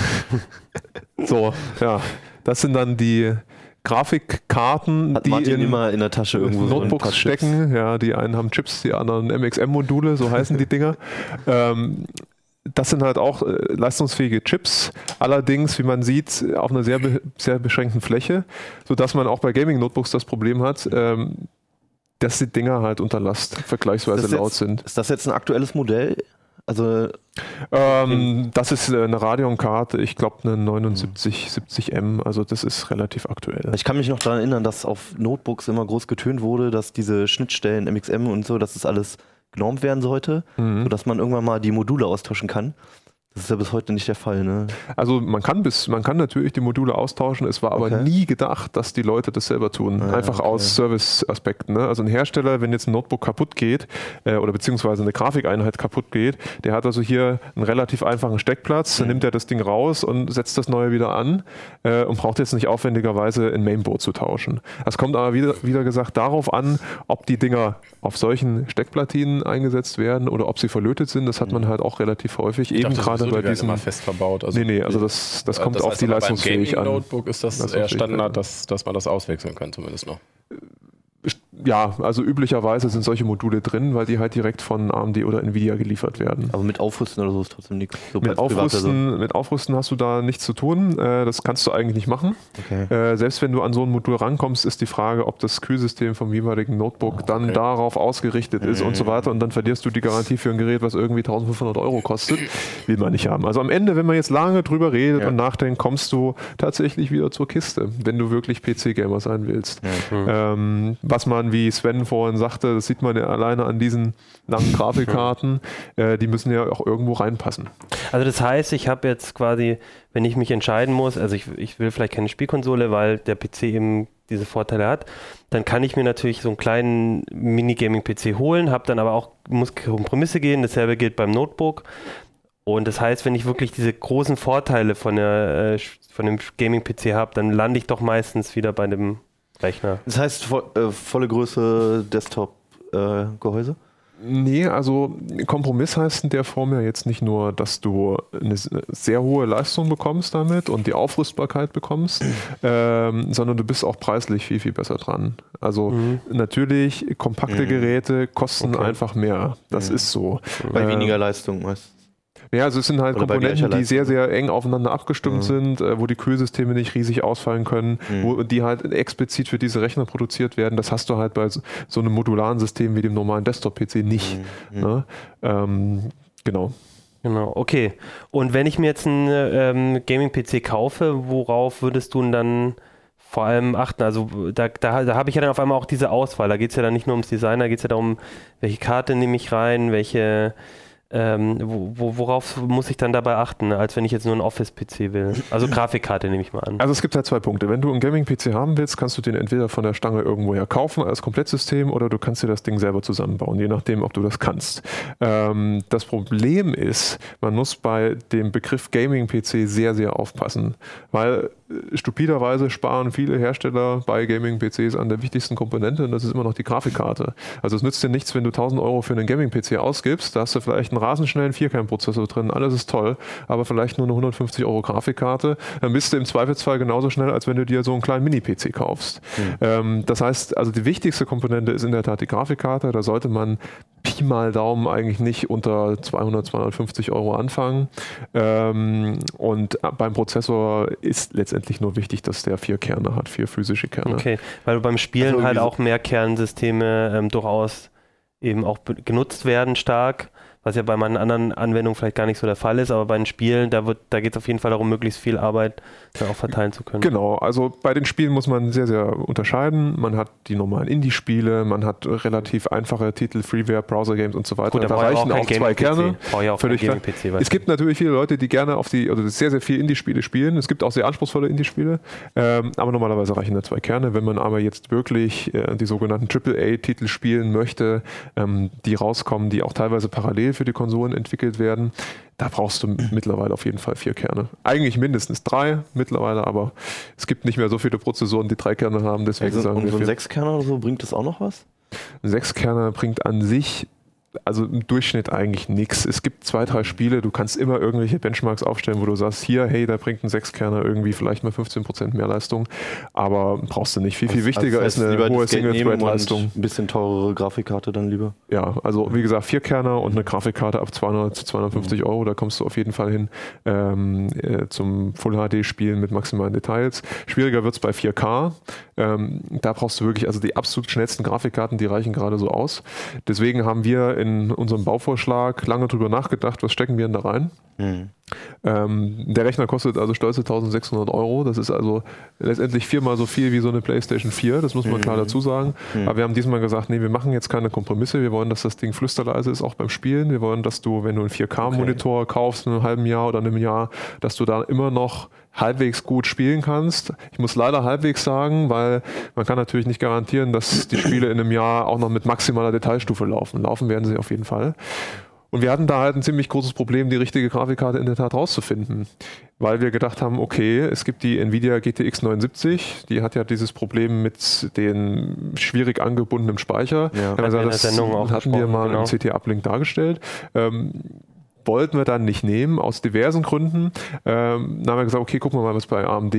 So, ja. Das sind dann die Grafikkarten, die immer in der Tasche irgendwo Notebooks so stecken. Ja, die einen haben Chips, die anderen MXM-Module, so heißen die Dinger. Das sind halt auch leistungsfähige Chips, allerdings, wie man sieht, auf einer sehr, sehr beschränkten Fläche, sodass man auch bei Gaming-Notebooks das Problem hat, dass die Dinger halt unter Last vergleichsweise laut sind. Ist das jetzt ein aktuelles Modell? Also das ist eine Radeon-Karte, ich glaube eine 7970M, also das ist relativ aktuell. Ich kann mich noch daran erinnern, dass auf Notebooks immer groß getönt wurde, dass diese Schnittstellen, MXM und so, dass das alles genormt werden sollte, sodass man irgendwann mal die Module austauschen kann. Das ist ja bis heute nicht der Fall, ne? Also man kann natürlich die Module austauschen, es war aber nie gedacht, dass die Leute das selber tun. Einfach aus Service-Aspekten. Ne? Also ein Hersteller, wenn jetzt ein Notebook kaputt geht oder beziehungsweise eine Grafikeinheit kaputt geht, der hat also hier einen relativ einfachen Steckplatz, dann nimmt er das Ding raus und setzt das neue wieder an und braucht jetzt nicht aufwendigerweise ein Mainboard zu tauschen. Das kommt aber wieder gesagt darauf an, ob die Dinger auf solchen Steckplatinen eingesetzt werden oder ob sie verlötet sind. Das hat man halt auch relativ häufig. Eben gerade bei diesen immer fest verbaut. Also also das kommt auf die leistungsfähig an. Beim Gaming-Notebook ist das eher Standard, dass man das auswechseln kann zumindest noch. Ja, also üblicherweise sind solche Module drin, weil die halt direkt von AMD oder Nvidia geliefert werden. Aber mit Aufrüsten oder so ist trotzdem nichts. So mit Aufrüsten hast du da nichts zu tun. Das kannst du eigentlich nicht machen. Okay. Selbst wenn du an so ein Modul rankommst, ist die Frage, ob das Kühlsystem vom jeweiligen Notebook dann darauf ausgerichtet ist und so weiter. Und dann verlierst du die Garantie für ein Gerät, was irgendwie 1.500 € kostet. Will man nicht haben. Also am Ende, wenn man jetzt lange drüber redet und nachdenkt, kommst du tatsächlich wieder zur Kiste, wenn du wirklich PC-Gamer sein willst. Was man, wie Sven vorhin sagte, das sieht man ja alleine an diesen langen Grafikkarten, die müssen ja auch irgendwo reinpassen. Also das heißt, ich habe jetzt quasi, wenn ich mich entscheiden muss, also ich will vielleicht keine Spielkonsole, weil der PC eben diese Vorteile hat, dann kann ich mir natürlich so einen kleinen Minigaming-PC holen, habe dann aber auch, muss Kompromisse gehen, dasselbe gilt beim Notebook. Und das heißt, wenn ich wirklich diese großen Vorteile von dem Gaming-PC habe, dann lande ich doch meistens wieder bei dem Rechner. Das heißt, volle Größe Desktop-Gehäuse? Nee, also Kompromiss heißt in der Form ja jetzt nicht nur, dass du eine sehr hohe Leistung bekommst damit und die Aufrüstbarkeit bekommst, sondern du bist auch preislich viel, viel besser dran. Also natürlich, kompakte Geräte kosten einfach mehr. Das ist so. Bei weniger Leistung meistens. Ja, also es sind halt Komponenten, die sehr, sehr eng aufeinander abgestimmt sind, wo die Kühlsysteme nicht riesig ausfallen können, wo die halt explizit für diese Rechner produziert werden. Das hast du halt bei so einem modularen System wie dem normalen Desktop-PC nicht. Ne? Genau. Genau, okay. Und wenn ich mir jetzt einen Gaming-PC kaufe, worauf würdest du dann vor allem achten? Also da habe ich ja dann auf einmal auch diese Auswahl. Da geht es ja dann nicht nur ums Design, da geht es ja darum, welche Karte nehme ich rein, welche Worauf muss ich dann dabei achten, als wenn ich jetzt nur einen Office-PC will? Also Grafikkarte nehme ich mal an. Also es gibt halt 2 Punkte. Wenn du einen Gaming-PC haben willst, kannst du den entweder von der Stange irgendwoher kaufen als Komplettsystem oder du kannst dir das Ding selber zusammenbauen, je nachdem, ob du das kannst. Das Problem ist, man muss bei dem Begriff Gaming-PC sehr, sehr aufpassen, weil stupiderweise sparen viele Hersteller bei Gaming-PCs an der wichtigsten Komponente und das ist immer noch die Grafikkarte. Also es nützt dir nichts, wenn du 1.000 Euro für einen Gaming-PC ausgibst, da hast du vielleicht einen rasenschnellen 4-Kern-Prozessor drin, alles ist toll, aber vielleicht nur eine 150 Euro Grafikkarte, dann bist du im Zweifelsfall genauso schnell, als wenn du dir so einen kleinen Mini-PC kaufst. Das heißt, also die wichtigste Komponente ist in der Tat die Grafikkarte, da sollte man Pi mal Daumen eigentlich nicht unter 200, 250 Euro anfangen und beim Prozessor ist letztendlich nur wichtig, dass der 4 Kerne hat, 4 physische Kerne. Okay, weil beim Spielen Also halt auch Mehrkernsysteme durchaus eben auch genutzt werden stark, was ja bei meinen anderen Anwendungen vielleicht gar nicht so der Fall ist, aber bei den Spielen, da geht es auf jeden Fall darum, möglichst viel Arbeit dann auch verteilen zu können. Genau, also bei den Spielen muss man sehr, sehr unterscheiden. Man hat die normalen Indie-Spiele, man hat relativ einfache Titel, Freeware, Browser-Games und so weiter. Gut, da reichen auch 2 Kerne. Völlig klar. Es gibt natürlich viele Leute, die gerne sehr, sehr viel Indie-Spiele spielen. Es gibt auch sehr anspruchsvolle Indie-Spiele, aber normalerweise reichen da 2 Kerne. Wenn man aber jetzt wirklich die sogenannten AAA-Titel spielen möchte, die rauskommen, die auch teilweise parallel für die Konsolen entwickelt werden, da brauchst du mittlerweile auf jeden Fall 4 Kerne. Eigentlich mindestens 3 mittlerweile, aber es gibt nicht mehr so viele Prozessoren, die 3 Kerne haben. Deswegen sagen wir, so ein 6-Kerner oder so, bringt das auch noch was? Ein 6-Kerner bringt an sich also im Durchschnitt eigentlich nichts. Es gibt 2, 3 Spiele, du kannst immer irgendwelche Benchmarks aufstellen, wo du sagst, hier, hey, da bringt ein 6-Kerner irgendwie vielleicht mal 15% mehr Leistung, aber brauchst du nicht. Viel wichtiger ist eine hohe Single-Thread-Leistung. Ein bisschen teurere Grafikkarte dann lieber? Ja, also wie gesagt, 4 Kerner und eine Grafikkarte ab 200 zu 250 Euro, da kommst du auf jeden Fall hin zum Full-HD-Spielen mit maximalen Details. Schwieriger wird es bei 4K. Da brauchst du wirklich, also die absolut schnellsten Grafikkarten, die reichen gerade so aus. Deswegen haben wir in unserem Bauvorschlag lange drüber nachgedacht, was stecken wir denn da rein. Der Rechner kostet also stolze 1.600 Euro. Das ist also letztendlich 4-mal so viel wie so eine PlayStation 4, das muss man klar dazu sagen. Aber wir haben diesmal gesagt, nee, wir machen jetzt keine Kompromisse. Wir wollen, dass das Ding flüsterleise ist, auch beim Spielen. Wir wollen, dass du, wenn du einen 4K-Monitor kaufst, in einem halben Jahr oder einem Jahr, dass du da immer noch halbwegs gut spielen kannst. Ich muss leider halbwegs sagen, weil man kann natürlich nicht garantieren, dass die Spiele in einem Jahr auch noch mit maximaler Detailstufe laufen. Laufen werden sie auf jeden Fall. Und wir hatten da halt ein ziemlich großes Problem, die richtige Grafikkarte in der Tat rauszufinden, weil wir gedacht haben, okay, es gibt die Nvidia GTX 970, die hat ja dieses Problem mit den schwierig angebundenem Speicher. Ja, das hatten wir mal im CT-Uplink dargestellt. Wollten wir dann nicht nehmen, aus diversen Gründen. Dann haben wir gesagt, okay, gucken wir mal, was bei AMD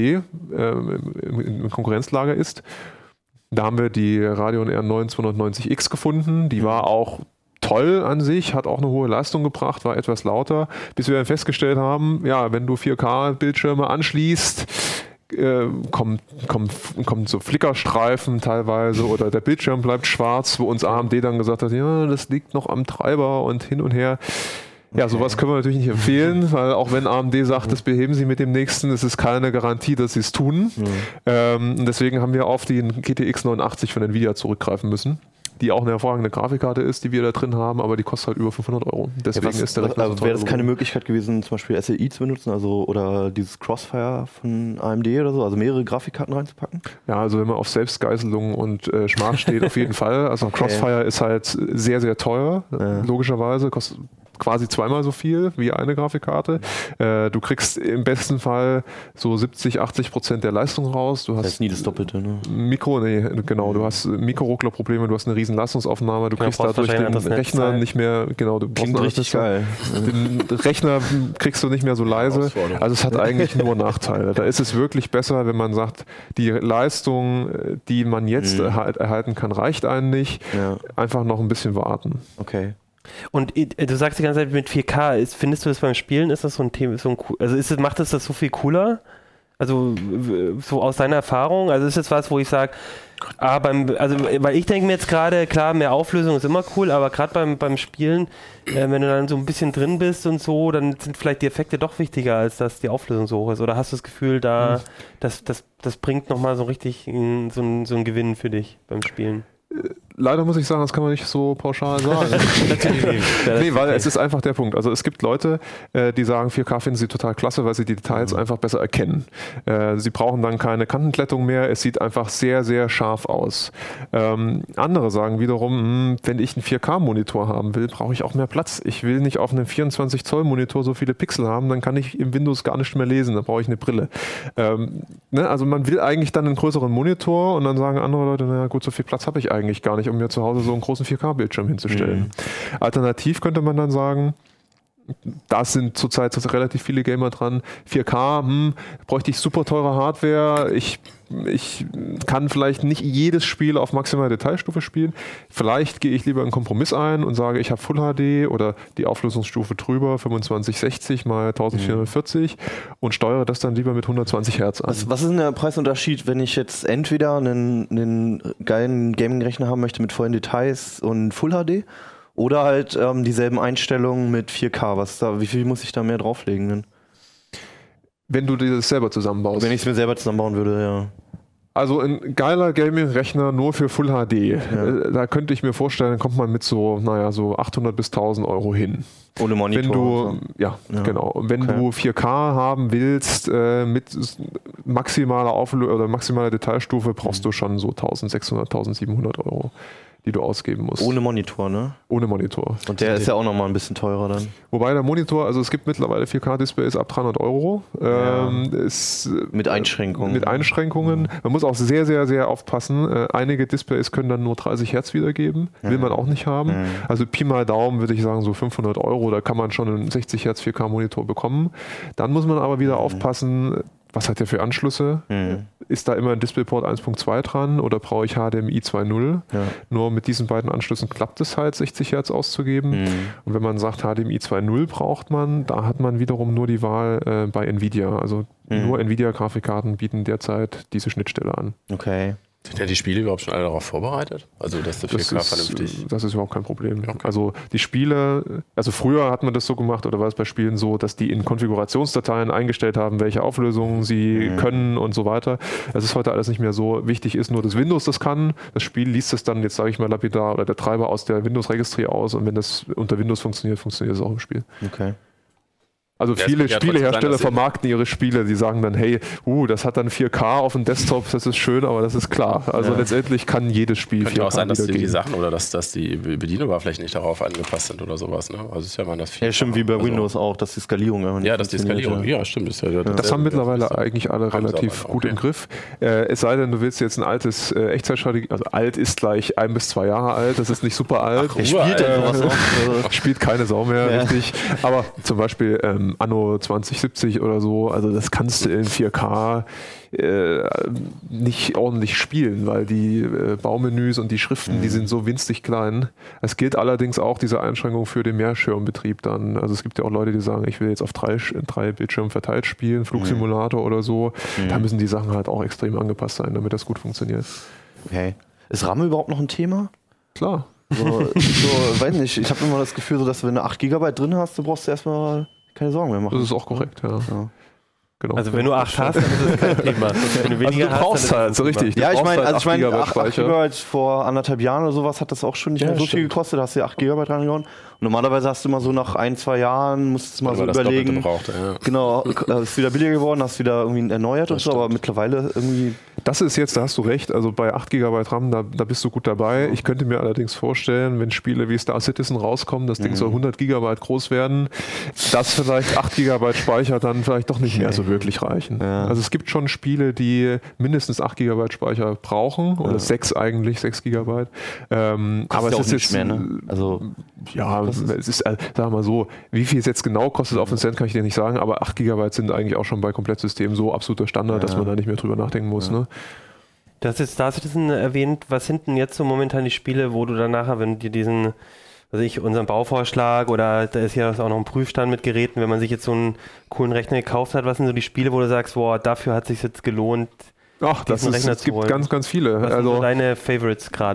im Konkurrenzlager ist. Da haben wir die Radeon R9 290X gefunden, die war auch toll an sich, hat auch eine hohe Leistung gebracht, war etwas lauter, bis wir dann festgestellt haben, ja, wenn du 4K-Bildschirme anschließt, kommt so Flickerstreifen teilweise oder der Bildschirm bleibt schwarz, wo uns AMD dann gesagt hat, ja, das liegt noch am Treiber und hin und her. Ja, sowas können wir natürlich nicht empfehlen, weil auch wenn AMD sagt, das beheben sie mit dem nächsten, es ist keine Garantie, dass sie es tun. Deswegen haben wir auf den GTX 980 von Nvidia zurückgreifen müssen, die auch eine hervorragende Grafikkarte ist, die wir da drin haben, aber die kostet halt über 500 Euro. Deswegen ist der Rechner so teuer. Wäre das keine Möglichkeit gewesen, zum Beispiel SLI zu benutzen, also oder dieses Crossfire von AMD oder so, also mehrere Grafikkarten reinzupacken? Ja, also wenn man auf Selbstgeißelung und Schmach steht, auf jeden Fall. Also Crossfire ist halt sehr, sehr teuer, logischerweise, kostet quasi 2-mal so viel wie eine Grafikkarte. Du kriegst im besten Fall so 70-80% der Leistung raus. Du hast das ist nie das Doppelte, ne? Du hast Mikroruckler-Probleme, du hast eine riesen Leistungsaufnahme, du kriegst dadurch den Rechner nicht mehr, du klingt richtig geil. Den Rechner kriegst du nicht mehr so leise. Also es hat eigentlich nur Nachteile. Da ist es wirklich besser, wenn man sagt, die Leistung, die man jetzt erhalten kann, reicht einen nicht. Ja. Einfach noch ein bisschen warten. Okay. Und du sagst die ganze Zeit mit 4K, findest du das beim Spielen, ist das so ein Thema, macht es das so viel cooler? Also so aus deiner Erfahrung? Also ist das was, wo ich sage, weil ich denke mir jetzt gerade, klar, mehr Auflösung ist immer cool, aber gerade beim Spielen, wenn du dann so ein bisschen drin bist und so, dann sind vielleicht die Effekte doch wichtiger, als dass die Auflösung so hoch ist. Oder hast du das Gefühl, das bringt nochmal so richtig so einen Gewinn für dich beim Spielen? Leider muss ich sagen, das kann man nicht so pauschal sagen. Nee, weil es ist einfach der Punkt. Also es gibt Leute, die sagen, 4K finden sie total klasse, weil sie die Details einfach besser erkennen. Sie brauchen dann keine Kantenglättung mehr, es sieht einfach sehr, sehr scharf aus. Andere sagen wiederum, wenn ich einen 4K-Monitor haben will, brauche ich auch mehr Platz. Ich will nicht auf einem 24-Zoll-Monitor so viele Pixel haben, dann kann ich im Windows gar nicht mehr lesen, da brauche ich eine Brille. Also man will eigentlich dann einen größeren Monitor und dann sagen andere Leute, naja gut, so viel Platz habe ich eigentlich gar nicht, um mir zu Hause so einen großen 4K-Bildschirm hinzustellen. Alternativ könnte man dann sagen, da sind zurzeit relativ viele Gamer dran, 4K, bräuchte ich super teure Hardware, ich kann vielleicht nicht jedes Spiel auf maximaler Detailstufe spielen. Vielleicht gehe ich lieber einen Kompromiss ein und sage, ich habe Full HD oder die Auflösungsstufe drüber, 2560 mal 1440 und steuere das dann lieber mit 120 Hertz an. Was ist denn der Preisunterschied, wenn ich jetzt entweder einen geilen Gaming-Rechner haben möchte mit vollen Details und Full HD oder halt dieselben Einstellungen mit 4K? Wie viel muss ich da mehr drauflegen denn? Wenn du dir das selber zusammenbaust. Wenn ich es mir selber zusammenbauen würde, ja. Also ein geiler Gaming-Rechner nur für Full HD, da könnte ich mir vorstellen, kommt man mit so 800 bis 1000 Euro hin. Ohne Monitor. Wenn du, genau. Und wenn du 4K haben willst, mit maximaler oder maximaler Detailstufe, brauchst du schon so 1600, 1700 Euro, die du ausgeben musst. Ohne Monitor, ne? Ohne Monitor. Und der ist ja auch nochmal ein bisschen teurer dann. Wobei der Monitor, also es gibt mittlerweile 4K-Displays ab 300 Euro. Mit Einschränkungen. Mit Einschränkungen. Man muss auch sehr, sehr, sehr aufpassen. Einige Displays können dann nur 30 Hertz wiedergeben. Will man auch nicht haben. Also Pi mal Daumen würde ich sagen so 500 Euro. Da kann man schon einen 60 Hertz 4K-Monitor bekommen. Dann muss man aber wieder aufpassen, was hat der für Anschlüsse? Ist da immer ein DisplayPort 1.2 dran oder brauche ich HDMI 2.0? Ja. Nur mit diesen beiden Anschlüssen klappt es halt, 60 Hertz auszugeben. Und wenn man sagt, HDMI 2.0 braucht man, da hat man wiederum nur die Wahl bei Nvidia. Also nur Nvidia-Grafikkarten bieten derzeit diese Schnittstelle an. Okay. Sind ja die Spiele überhaupt schon alle darauf vorbereitet? Also, dass der 4K vernünftig... Das ist überhaupt kein Problem. Okay. Also, die Spiele... Also, früher hat man das so gemacht, oder war es bei Spielen so, dass die in Konfigurationsdateien eingestellt haben, welche Auflösungen sie können und so weiter. Das ist heute alles nicht mehr so. Wichtig ist nur, dass Windows das kann. Das Spiel liest es dann, jetzt sage ich mal lapidar, oder der Treiber aus der Windows-Registry aus. Und wenn das unter Windows funktioniert, funktioniert es auch im Spiel. Okay. Also viele Spielehersteller vermarkten ihre Spiele, die sagen dann, hey, das hat dann 4K auf dem Desktop, das ist schön, aber das ist klar. Also letztendlich kann jedes Spiel 4K könnte auch sein, dass die Sachen oder dass die Bedienoberflächen nicht darauf angepasst sind oder sowas. Ne? Also ist ja mal das 4K. Ja, stimmt, wie bei Windows auch, dass die Skalierung Ja, dass die Skalierung, ja, stimmt. Das haben mittlerweile eigentlich alle relativ gut im Griff. Es sei denn, du willst jetzt ein altes Echtzeitstrategie, also alt ist gleich 1 bis 2 Jahre alt, das ist nicht super alt. Spielt keine Sau mehr, richtig. Aber zum Beispiel Anno 2070 oder so, also das kannst du in 4K nicht ordentlich spielen, weil die Baumenüs und die Schriften, die sind so winzig klein. Es gilt allerdings auch diese Einschränkung für den Mehrschirmbetrieb dann. Also es gibt ja auch Leute, die sagen, ich will jetzt auf 3 Bildschirmen verteilt spielen, Flugsimulator oder so. Da müssen die Sachen halt auch extrem angepasst sein, damit das gut funktioniert. Okay. Ist RAM überhaupt noch ein Thema? Klar. Weiß nicht, ich habe immer das Gefühl, so, dass wenn du 8 GB drin hast, du brauchst erstmal keine Sorgen mehr machen. Das ist auch korrekt, ja. Genau. Also wenn du 8 hast, dann ist das kein Thema. Wenn du weniger du brauchst halt, so richtig. Ja, ich meine, 8 GB GB vor 1,5 Jahren oder sowas hat das auch schon nicht mehr so viel gekostet. Da hast du ja 8 GB reingehauen. Und normalerweise hast du immer so nach 1-2 Jahren, musst du mal so überlegen. Genau, ist wieder billiger geworden, hast wieder irgendwie erneuert und so, aber mittlerweile irgendwie... Das ist jetzt, da hast du recht, also bei 8 GB RAM, da bist du gut dabei. Ich könnte mir allerdings vorstellen, wenn Spiele wie Star Citizen rauskommen, das Ding soll 100 GB groß werden, dass vielleicht 8 GB Speicher dann vielleicht doch nicht mehr so wirklich reichen. Ja. Also es gibt schon Spiele, die mindestens 8 GB Speicher brauchen, oder 6 eigentlich, 6 GB. Aber es ist jetzt... Mehr, ne? Also, ja, es ist, sagen wir mal so, wie viel es jetzt genau kostet auf den Cent, kann ich dir nicht sagen, aber 8 GB sind eigentlich auch schon bei Komplettsystemen so absoluter Standard, dass man da nicht mehr drüber nachdenken muss. Ne? Du hast jetzt Star Citizen erwähnt. Was sind denn jetzt so momentan die Spiele, wo du dann nachher, wenn du dir unseren Bauvorschlag oder da ist ja auch noch ein Prüfstand mit Geräten, wenn man sich jetzt so einen coolen Rechner gekauft hat, was sind so die Spiele, wo du sagst, boah, dafür hat es sich jetzt gelohnt, es gibt ganz, ganz viele. Was sind so deine Favorites gerade?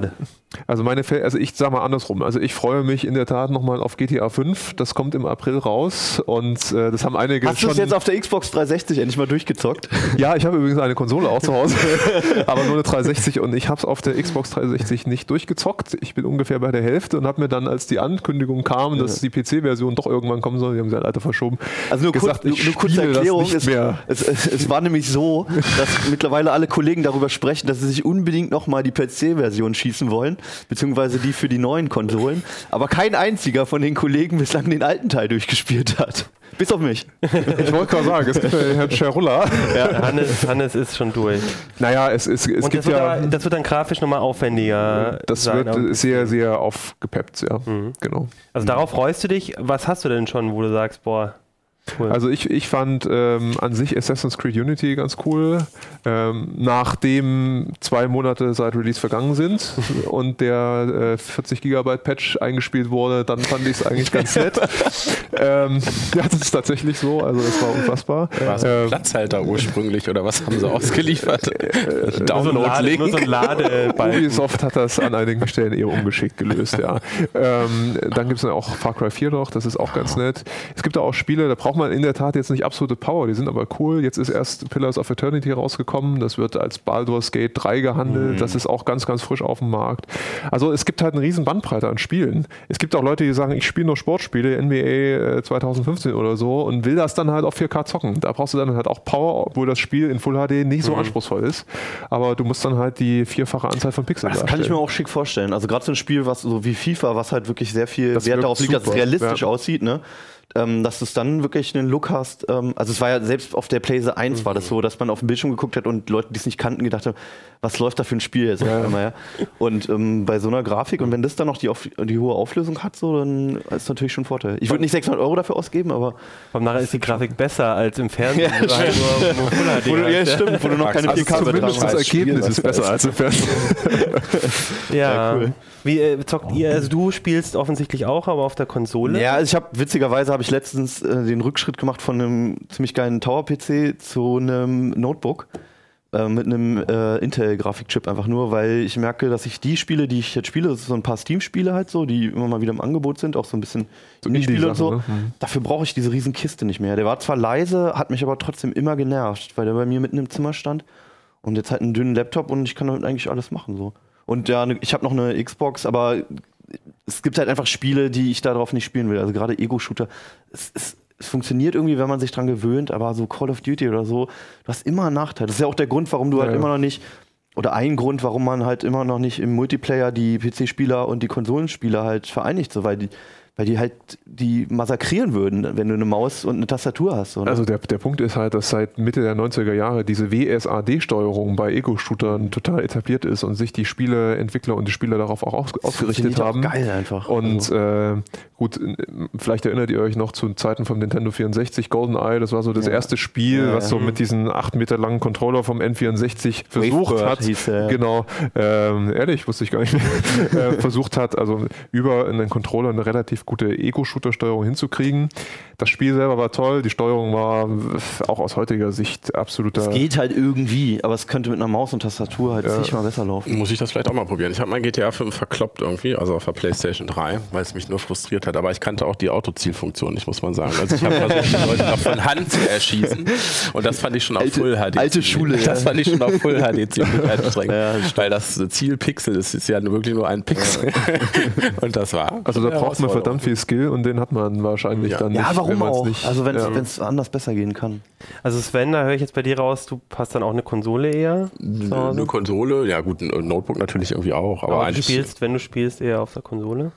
Also ich sag mal andersrum. Also ich freue mich in der Tat nochmal auf GTA 5. Das kommt im April raus und das haben einige Hast du es jetzt auf der Xbox 360 endlich mal durchgezockt? Ja, ich habe übrigens eine Konsole auch zu Hause, aber nur eine 360 und ich habe es auf der Xbox 360 nicht durchgezockt. Ich bin ungefähr bei der Hälfte und habe mir dann, als die Ankündigung kam, dass die PC-Version doch irgendwann kommen soll, die haben sie leider verschoben, also nur gesagt, nur kurze Erklärung, das nicht mehr. Es war nämlich so, dass mittlerweile alle Kollegen darüber sprechen, dass sie sich unbedingt nochmal die PC-Version schießen wollen, beziehungsweise die für die neuen Konsolen, aber kein einziger von den Kollegen bislang den alten Teil durchgespielt hat. Bis auf mich. Ich wollte gerade sagen, es gibt Herrn Scherulla. Ja, Hannes ist schon durch. Naja, es gibt das wird dann grafisch nochmal aufwendiger. Das wird sehr, sehr aufgepeppt, ja. Genau. Also darauf freust du dich. Was hast du denn schon, wo du sagst, boah, cool. Also ich fand an sich Assassin's Creed Unity ganz cool. Nachdem 2 Monate seit Release vergangen sind und der 40 GB Patch eingespielt wurde, dann fand ich es eigentlich ganz nett. Ja, das ist tatsächlich so. Also das war unfassbar. War so ein Platzhalter ursprünglich oder was haben sie ausgeliefert? Download-Link. Nur so ein Ladebalken. Ubisoft hat das an einigen Stellen eher ungeschickt gelöst, ja. Dann gibt es auch Far Cry 4 noch, das ist auch ganz nett. Es gibt auch Spiele, da braucht man in der Tat jetzt nicht absolute Power, die sind aber cool. Jetzt ist erst Pillars of Eternity rausgekommen, das wird als Baldur's Gate 3 gehandelt, das ist auch ganz, ganz frisch auf dem Markt. Also es gibt halt eine riesen Bandbreite an Spielen. Es gibt auch Leute, die sagen, ich spiele nur Sportspiele, NBA 2015 oder so und will das dann halt auf 4K zocken. Da brauchst du dann halt auch Power, obwohl das Spiel in Full HD nicht so anspruchsvoll ist, aber du musst dann halt die 4-fache Anzahl von Pixeln darstellen. Das kann ich mir auch schick vorstellen. Also gerade so ein Spiel, was so wie FIFA, was halt wirklich sehr viel Wert darauf liegt, dass es realistisch aussieht, ne? Dass du dann wirklich einen Look hast. Also es war ja selbst auf der PlayStation 1 war das so, dass man auf den Bildschirm geguckt hat und Leute, die es nicht kannten, gedacht haben, was läuft da für ein Spiel jetzt? Ja. Und bei so einer Grafik und wenn das dann noch die hohe Auflösung hat, so, dann ist das natürlich schon ein Vorteil. Ich würde nicht 600 € dafür ausgeben, aber... Aber nachher ist die Grafik besser als im Fernsehen. Ja, stimmt. Wo du noch keine 4K zumindest das Ergebnis ist besser als im Fernsehen. Ja, cool. Wie zockt ihr? Also du spielst offensichtlich auch, aber auf der Konsole? Ja, also witzigerweise habe ich letztens den Rückschritt gemacht von einem ziemlich geilen Tower-PC zu einem Notebook mit einem Intel-Grafikchip einfach nur, weil ich merke, dass ich die Spiele, die ich jetzt spiele, das ist so ein paar Steam-Spiele halt so, die immer mal wieder im Angebot sind, auch so ein bisschen Indie-Spiele und so. Dafür brauche ich diese riesen Kiste nicht mehr. Der war zwar leise, hat mich aber trotzdem immer genervt, weil der bei mir mitten im Zimmer stand und jetzt halt einen dünnen Laptop und ich kann damit eigentlich alles machen so. Und ja, ich habe noch eine Xbox, aber es gibt halt einfach Spiele, die ich darauf nicht spielen will. Also gerade Ego-Shooter. Es funktioniert irgendwie, wenn man sich dran gewöhnt, aber so Call of Duty oder so, du hast immer einen Nachteil. Das ist ja auch der Grund, warum du halt immer noch nicht, oder ein Grund, warum man halt immer noch nicht im Multiplayer die PC-Spieler und die Konsolenspieler halt vereinigt, so, weil die halt die massakrieren würden, wenn du eine Maus und eine Tastatur hast. Oder? Also der Punkt ist halt, dass seit Mitte der 90er Jahre diese WSAD-Steuerung bei Ego-Shootern total etabliert ist und sich die Spieleentwickler und die Spieler darauf auch ausgerichtet haben. Auch geil einfach. Und gut, vielleicht erinnert ihr euch noch zu Zeiten vom Nintendo 64, GoldenEye, das war so das erste Spiel, was so mit diesen 8 Meter langen Controller vom N64 versucht hat. Genau, ehrlich, wusste ich gar nicht mehr. Versucht hat, also über einen Controller eine relativ gute Ego-Shooter-Steuerung hinzukriegen. Das Spiel selber war toll, die Steuerung war auch aus heutiger Sicht absoluter... Es geht halt irgendwie, aber es könnte mit einer Maus und Tastatur halt sicher mal besser laufen. Muss ich das vielleicht auch mal probieren. Ich habe mein GTA 5 verkloppt irgendwie, also auf der PlayStation 3, weil es mich nur frustriert hat, aber ich kannte auch die Autozielfunktion nicht, muss man sagen. Also ich habe versucht, die Leute noch von Hand zu erschießen und das fand ich schon auf Full HD. Alte Schule. Das fand ich schon auf Full HD ziemlich anstrengend, weil das Zielpixel ist ja wirklich nur ein Pixel. Und das war... Also da braucht man verdammt viel Skill und den hat man wahrscheinlich dann nicht. Ja, warum auch? Nicht, also wenn es anders besser gehen kann. Also Sven, da höre ich jetzt bei dir raus, du hast dann auch eine Konsole eher? Eine Konsole, ja gut, ein Notebook natürlich irgendwie auch. Aber wenn du spielst, eher auf der Konsole?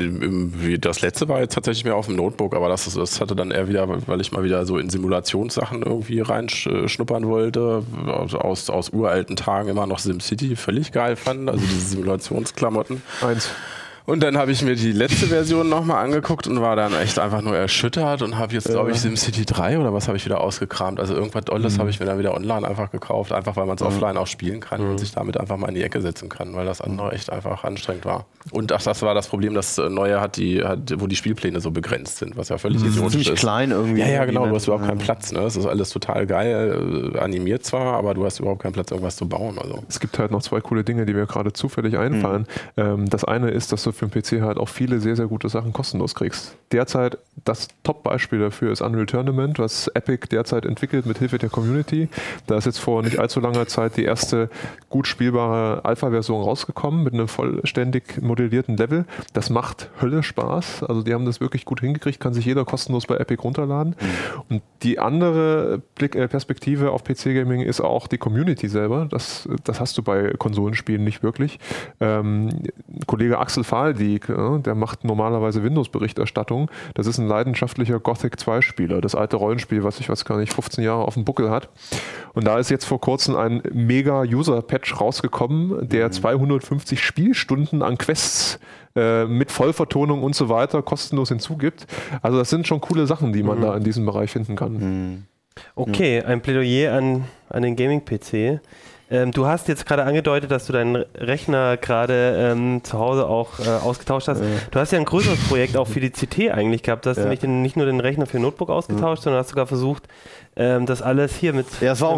Das letzte war jetzt tatsächlich mehr auf dem Notebook, aber das hatte dann eher wieder, weil ich mal wieder so in Simulationssachen irgendwie reinschnuppern wollte, aus uralten Tagen immer noch SimCity völlig geil fand, also diese Simulationsklamotten. Und dann habe ich mir die letzte Version nochmal angeguckt und war dann echt einfach nur erschüttert und habe jetzt, glaube ich, SimCity 3 oder was habe ich wieder ausgekramt. Also irgendwas Dolles habe ich mir dann wieder online einfach gekauft, einfach weil man es offline auch spielen kann und sich damit einfach mal in die Ecke setzen kann, weil das andere echt einfach anstrengend war. Und das war das Problem, das Neue wo die Spielpläne so begrenzt sind, was ja völlig idiotisch ist. Ziemlich klein irgendwie. Ja, genau, du hast überhaupt keinen Platz. Ne? Es ist alles total geil, animiert zwar, aber du hast überhaupt keinen Platz, irgendwas zu bauen. Also. Es gibt halt noch 2 coole Dinge, die mir gerade zufällig einfallen. Das eine ist, dass du für den PC halt auch viele sehr, sehr gute Sachen kostenlos kriegst. Derzeit das Top-Beispiel dafür ist Unreal Tournament, was Epic derzeit entwickelt mit Hilfe der Community. Da ist jetzt vor nicht allzu langer Zeit die erste gut spielbare Alpha-Version rausgekommen mit einem vollständig modellierten Level. Das macht Hölle Spaß. Also die haben das wirklich gut hingekriegt, kann sich jeder kostenlos bei Epic runterladen. Und die andere Perspektive auf PC-Gaming ist auch die Community selber. Das hast du bei Konsolenspielen nicht wirklich. Kollege Axel Fahldieck, der macht normalerweise Windows-Berichterstattung. Das ist ein leidenschaftlicher Gothic 2-Spieler, das alte Rollenspiel, was ich weiß gar nicht, 15 Jahre auf dem Buckel hat. Und da ist jetzt vor kurzem ein Mega-User-Patch rausgekommen, der 250 Spielstunden an Quests mit Vollvertonung und so weiter kostenlos hinzugibt. Also das sind schon coole Sachen, die man da in diesem Bereich finden kann. Okay, ein Plädoyer an den Gaming-PC. Du hast jetzt gerade angedeutet, dass du deinen Rechner gerade zu Hause auch ausgetauscht hast. Du hast ja ein größeres Projekt auch für die CT eigentlich gehabt. Du hast nämlich nicht nur den Rechner für Notebook ausgetauscht, sondern hast sogar versucht, das alles hier mit es war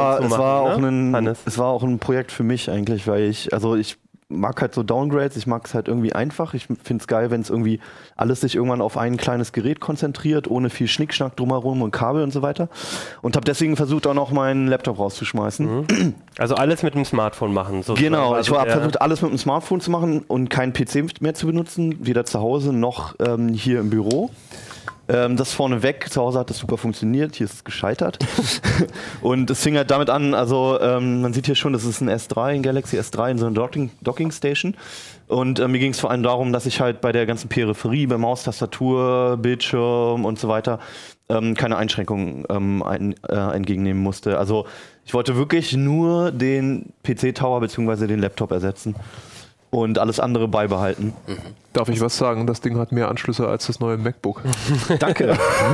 auch ein Projekt für mich eigentlich, weil ich mag halt so Downgrades, ich mag es halt irgendwie einfach. Ich finde es geil, wenn es irgendwie alles sich irgendwann auf ein kleines Gerät konzentriert, ohne viel Schnickschnack drumherum und Kabel und so weiter. Und habe deswegen versucht, auch noch meinen Laptop rauszuschmeißen. Also alles mit dem Smartphone machen. Sozusagen. Genau, also ich habe versucht, alles mit dem Smartphone zu machen und keinen PC mehr zu benutzen, weder zu Hause noch hier im Büro. Das vorneweg, zu Hause hat das super funktioniert, hier ist es gescheitert. Und es fing halt damit an, also man sieht hier schon, das ist ein S3, ein Galaxy S3 in so einer Docking Station. Und mir ging es vor allem darum, dass ich halt bei der ganzen Peripherie, bei Maus, Tastatur, Bildschirm und so weiter, keine Einschränkungen entgegennehmen musste. Also ich wollte wirklich nur den PC-Tower bzw. den Laptop ersetzen. Und alles andere beibehalten. Darf ich was sagen? Das Ding hat mehr Anschlüsse als das neue MacBook. Danke.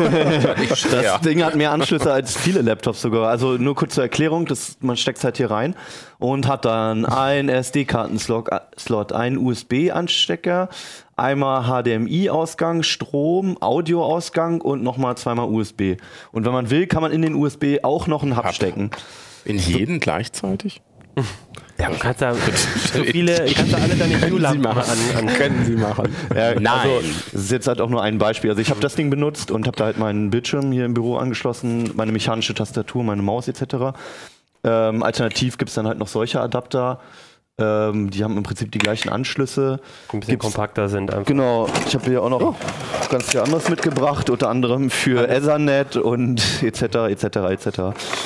Das Ding hat mehr Anschlüsse als viele Laptops sogar. Also nur kurz zur Erklärung, man steckt es halt hier rein und hat dann einen SD-Kartenslot, einen USB-Anstecker, einmal HDMI-Ausgang, Strom, Audio-Ausgang und nochmal zweimal USB. Und wenn man will, kann man in den USB auch noch einen Hub stecken. In jeden gleichzeitig? Ja, du kannst da alle deine Q-Lampen Können Sie machen. Nein. Also, das ist jetzt halt auch nur ein Beispiel. Also ich habe das Ding benutzt und habe da halt meinen Bildschirm hier im Büro angeschlossen, meine mechanische Tastatur, meine Maus etc. Alternativ gibt es dann halt noch solche Adapter. Die haben im Prinzip die gleichen Anschlüsse. Die ein bisschen kompakter sind einfach. Genau, ich habe hier auch noch ganz viel anderes mitgebracht, unter anderem für Ethernet und etc.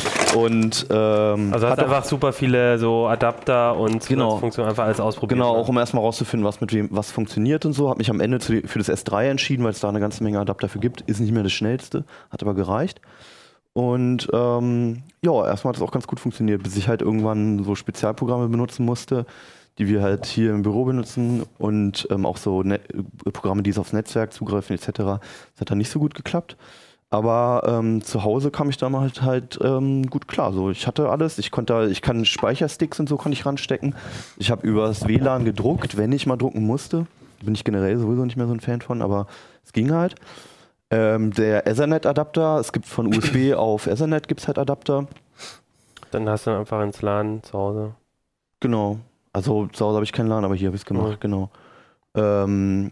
Und also hast einfach super viele so Adapter und Funktionen einfach alles ausprobiert. Genau, auch um erstmal rauszufinden, was mit wem was funktioniert und so. Habe mich am Ende für das S3 entschieden, weil es da eine ganze Menge Adapter für gibt. Ist nicht mehr das schnellste, hat aber gereicht. Und erstmal hat es auch ganz gut funktioniert, bis ich halt irgendwann so Spezialprogramme benutzen musste, die wir halt hier im Büro benutzen und auch so Programme, die aufs Netzwerk zugreifen etc. Das hat dann nicht so gut geklappt. Aber zu Hause kam ich da mal halt gut klar. So, ich hatte alles, ich kann Speichersticks und so konnte ich ranstecken. Ich habe übers WLAN gedruckt, wenn ich mal drucken musste. Bin ich generell sowieso nicht mehr so ein Fan von, aber es ging halt. Der Ethernet-Adapter, es gibt von USB auf Ethernet gibt es halt Adapter. Dann hast du einfach ins LAN zu Hause. Genau. Also zu Hause habe ich keinen LAN, aber hier habe ich es gemacht, genau. Und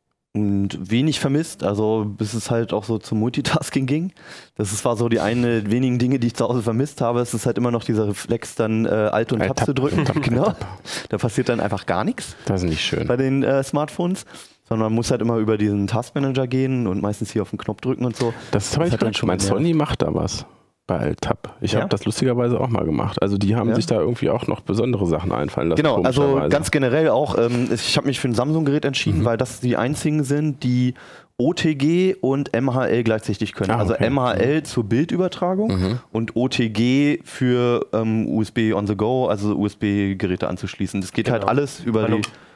wenig vermisst, also bis es halt auch so zum Multitasking ging. War so die eine wenigen Dinge, die ich zu Hause vermisst habe. Es ist halt immer noch dieser Reflex, dann Alt und Tab zu drücken. Genau. Da passiert dann einfach gar nichts. Das ist nicht schön. Bei den Smartphones. Sondern man muss halt immer über diesen Taskmanager gehen und meistens hier auf den Knopf drücken und so. Das habe ich dann schon. Mein Sony macht da was bei Alt-Tab. Ich habe das lustigerweise auch mal gemacht. Also die haben sich da irgendwie auch noch besondere Sachen einfallen lassen. Genau, also ganz generell auch. Ich habe mich für ein Samsung-Gerät entschieden, weil das die einzigen sind, die OTG und MHL gleichzeitig können. Also MHL zur Bildübertragung und OTG für USB on the go, also USB-Geräte anzuschließen. Das geht halt alles über die...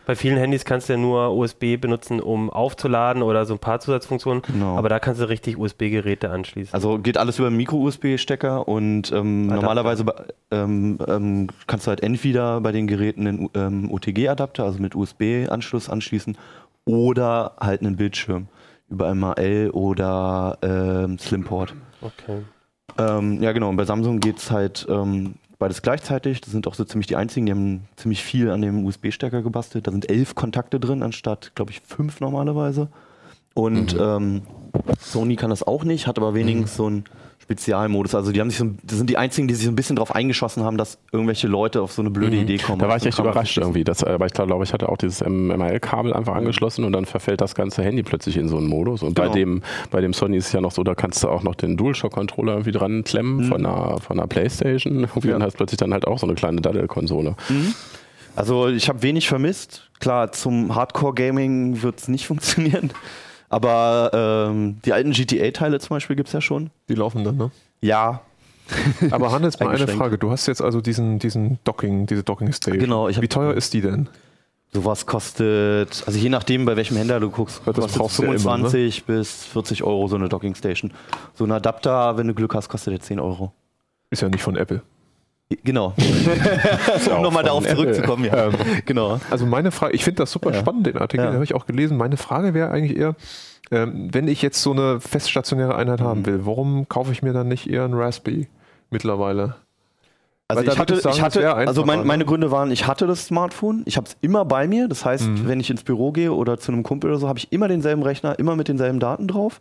bei vielen Handys kannst du ja nur USB benutzen, um aufzuladen oder so ein paar Zusatzfunktionen, aber da kannst du richtig USB-Geräte anschließen. Also geht alles über einen Micro-USB-Stecker und normalerweise kannst du halt entweder bei den Geräten einen OTG-Adapter, also mit USB-Anschluss anschließen, oder halt einen Bildschirm über MAL oder Slimport. Okay. Ja genau, und bei Samsung geht es halt beides gleichzeitig. Das sind auch so ziemlich die einzigen, die haben ziemlich viel an dem USB-Stecker gebastelt. Da sind 11 Kontakte drin, anstatt, glaube ich, 5 normalerweise. Und Sony kann das auch nicht, hat aber wenigstens so einen Spezialmodus. Also die haben sich das sind die einzigen, die sich so ein bisschen drauf eingeschossen haben, dass irgendwelche Leute auf so eine blöde Idee kommen. Da war ich echt überrascht irgendwie. Aber ich glaube, ich hatte auch dieses MAL-Kabel einfach angeschlossen und dann verfällt das ganze Handy plötzlich in so einen Modus. Und bei dem Sony ist es ja noch so, da kannst du auch noch den DualShock-Controller irgendwie dran klemmen von einer Playstation. Und dann hast du plötzlich dann halt auch so eine kleine Daddel-Konsole. Also ich habe wenig vermisst. Klar, zum Hardcore-Gaming wird es nicht funktionieren. Aber die alten GTA-Teile zum Beispiel gibt es ja schon. Die laufen dann, ne? Ja. Aber Hannes, mal eine Frage. Du hast jetzt also diese Docking-Station. Genau. Wie teuer ist die denn? Sowas kostet, also je nachdem, bei welchem Händler du guckst, das brauchst 25 bis 40 Euro so eine Docking-Station. So ein Adapter, wenn du Glück hast, kostet der 10 Euro. Ist ja nicht von Apple. Genau. Um nochmal darauf zurückzukommen, ja. Genau. Also meine Frage, ich finde das super spannend, den Artikel, den habe ich auch gelesen. Meine Frage wäre eigentlich eher, wenn ich jetzt so eine feststationäre Einheit haben will, warum kaufe ich mir dann nicht eher einen Raspberry mittlerweile? Also meine Gründe waren, ich hatte das Smartphone, ich habe es immer bei mir. Das heißt, wenn ich ins Büro gehe oder zu einem Kumpel oder so, habe ich immer denselben Rechner, immer mit denselben Daten drauf.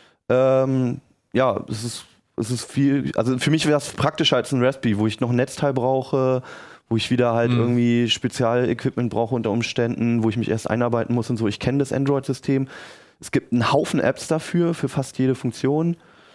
Es ist viel, also für mich wäre es praktischer als ein Raspberry, wo ich noch ein Netzteil brauche, wo ich wieder halt irgendwie Spezialequipment brauche unter Umständen, wo ich mich erst einarbeiten muss und so. Ich kenne das Android-System. Es gibt einen Haufen Apps dafür, für fast jede Funktion.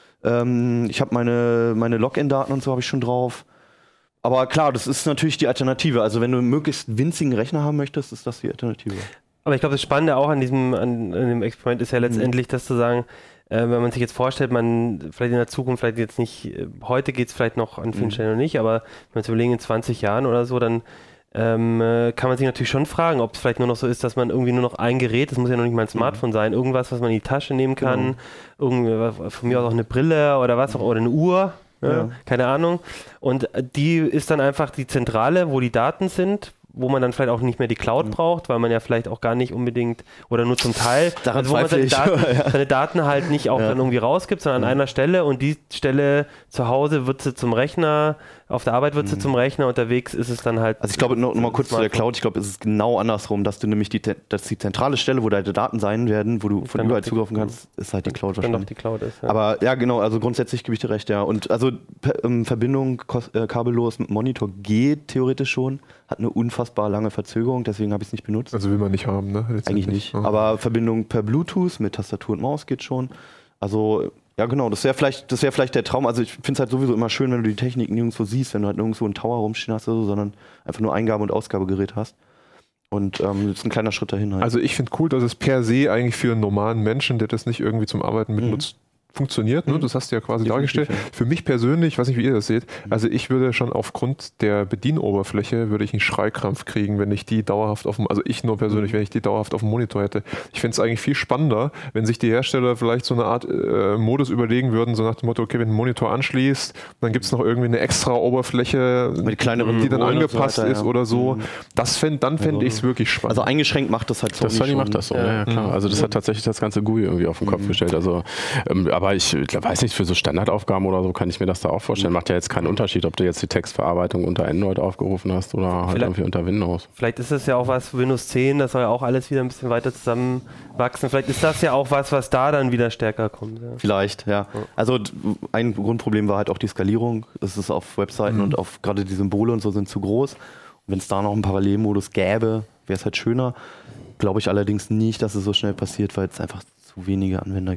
Ich habe meine Login-Daten und so habe ich schon drauf. Aber klar, das ist natürlich die Alternative. Also wenn du einen möglichst winzigen Rechner haben möchtest, ist das die Alternative. Aber ich glaube, das Spannende auch an dem Experiment ist ja letztendlich, das zu sagen, wenn man sich jetzt vorstellt, man vielleicht in der Zukunft, vielleicht jetzt nicht, heute geht es vielleicht noch an vielen Stellen noch nicht, aber wenn man sich überlegen, in 20 Jahren oder so, dann kann man sich natürlich schon fragen, ob es vielleicht nur noch so ist, dass man irgendwie nur noch ein Gerät, das muss ja noch nicht mal ein Smartphone sein, irgendwas, was man in die Tasche nehmen kann, von mir aus auch eine Brille oder was auch, oder eine Uhr, keine Ahnung. Und die ist dann einfach die Zentrale, wo die Daten sind, wo man dann vielleicht auch nicht mehr die Cloud braucht, weil man ja vielleicht auch gar nicht unbedingt oder nur zum Teil, daran wo man seine Daten halt nicht auch dann irgendwie rausgibt, sondern an einer Stelle, und die Stelle zu Hause wird sie zum Rechner, auf der Arbeit wird sie zum Rechner, unterwegs ist es dann halt. Also ich glaube, noch mal kurz zu der Cloud, ich glaube, es ist genau andersrum, dass du nämlich die zentrale Stelle, wo deine Daten sein werden, wo du von überall zugreifen kannst, ist halt die Cloud wahrscheinlich. Doch die Cloud ist, ja. Aber ja, genau, also grundsätzlich gebe ich dir recht, ja. Und also Verbindung kabellos mit Monitor geht theoretisch schon, hat eine unfassbar lange Verzögerung, deswegen habe ich es nicht benutzt. Also will man nicht haben, ne? Eigentlich nicht. Aber Verbindung per Bluetooth mit Tastatur und Maus geht schon. Also ja, genau, das wäre vielleicht der Traum. Also ich finde es halt sowieso immer schön, wenn du die Technik nirgendwo siehst, wenn du halt nirgendwo einen Tower rumstehen hast oder so, sondern einfach nur Eingabe- und Ausgabegerät hast. Und das ist ein kleiner Schritt dahin halt. Also ich finde cool, dass es per se eigentlich für einen normalen Menschen, der das nicht irgendwie zum Arbeiten mitnutzt, funktioniert, ne? Das hast du ja quasi dargestellt. Für mich persönlich, ich weiß nicht, wie ihr das seht, also ich würde schon aufgrund der Bedienoberfläche, würde ich einen Schreikrampf kriegen, wenn ich die dauerhaft wenn ich die dauerhaft auf dem Monitor hätte. Ich fände es eigentlich viel spannender, wenn sich die Hersteller vielleicht so eine Art Modus überlegen würden, so nach dem Motto, okay, wenn du einen Monitor anschließt, dann gibt es noch irgendwie eine extra Oberfläche, die dann angepasst ist oder so. Dann fände ich es wirklich spannend. Also eingeschränkt macht das halt so. Sony macht das so, ja klar. Also das hat tatsächlich das ganze GUI irgendwie auf den Kopf gestellt. Also, aber ich weiß nicht, für so Standardaufgaben oder so kann ich mir das da auch vorstellen. Macht ja jetzt keinen Unterschied, ob du jetzt die Textverarbeitung unter Android aufgerufen hast oder halt irgendwie unter Windows. Vielleicht ist es ja auch was für Windows 10, das soll ja auch alles wieder ein bisschen weiter zusammenwachsen. Vielleicht ist das ja auch was da dann wieder stärker kommt. Ja. Vielleicht, ja. Also ein Grundproblem war halt auch die Skalierung. Es ist auf Webseiten und auf gerade die Symbole und so sind zu groß. Und wenn es da noch einen Parallelmodus gäbe, wäre es halt schöner. Glaube ich allerdings nicht, dass es so schnell passiert, weil es einfach zu wenige Anwender gibt.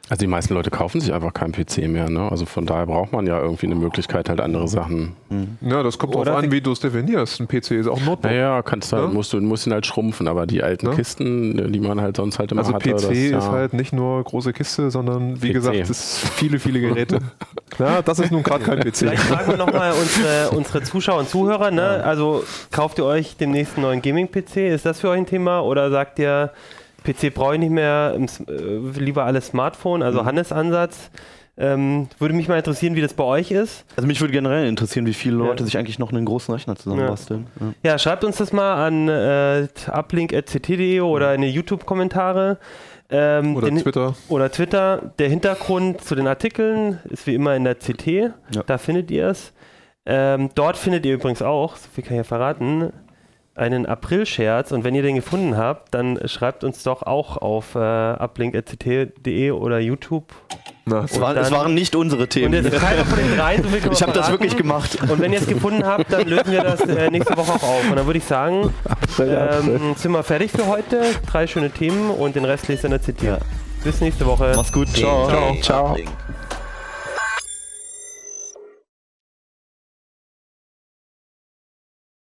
Also die meisten Leute kaufen sich einfach keinen PC mehr, ne? Also von daher braucht man ja irgendwie eine Möglichkeit, halt andere Sachen. Ja, das kommt drauf an, wie du es definierst. Ein PC ist auch ein Notebook. Naja, musst ihn halt schrumpfen, aber die alten Kisten, die man halt sonst halt immer hatte. Also PC ist halt nicht nur große Kiste, sondern wie gesagt, es ist viele Geräte. Ja, das ist nun gerade kein PC. Vielleicht fragen wir nochmal unsere Zuschauer und Zuhörer, ne? Also kauft ihr euch demnächst einen neuen Gaming-PC? Ist das für euch ein Thema? Oder sagt ihr, PC brauche ich nicht mehr, lieber alles Smartphone, also Hannes Ansatz. Würde mich mal interessieren, wie das bei euch ist. Also mich würde generell interessieren, wie viele Leute sich eigentlich noch einen großen Rechner zusammenbasteln. Ja, schreibt uns das mal an uplink@ct.de oder in die YouTube-Kommentare. Oder Twitter. Der Hintergrund zu den Artikeln ist wie immer in der CT. Da findet ihr es. Dort findet ihr übrigens auch, so viel kann ich ja verraten, einen April-Scherz, und wenn ihr den gefunden habt, dann schreibt uns doch auch auf uplink@ct.de oder YouTube. Es waren nicht unsere Themen. Und das ist keiner von den drei, so viel ich habe das wirklich gemacht. Und wenn ihr es gefunden habt, dann lösen wir das nächste Woche auch auf. Und dann würde ich sagen, sind wir fertig für heute. 3 schöne Themen und den Rest lest ihr in der CT. Bis nächste Woche. Mach's gut. Ciao. Ciao.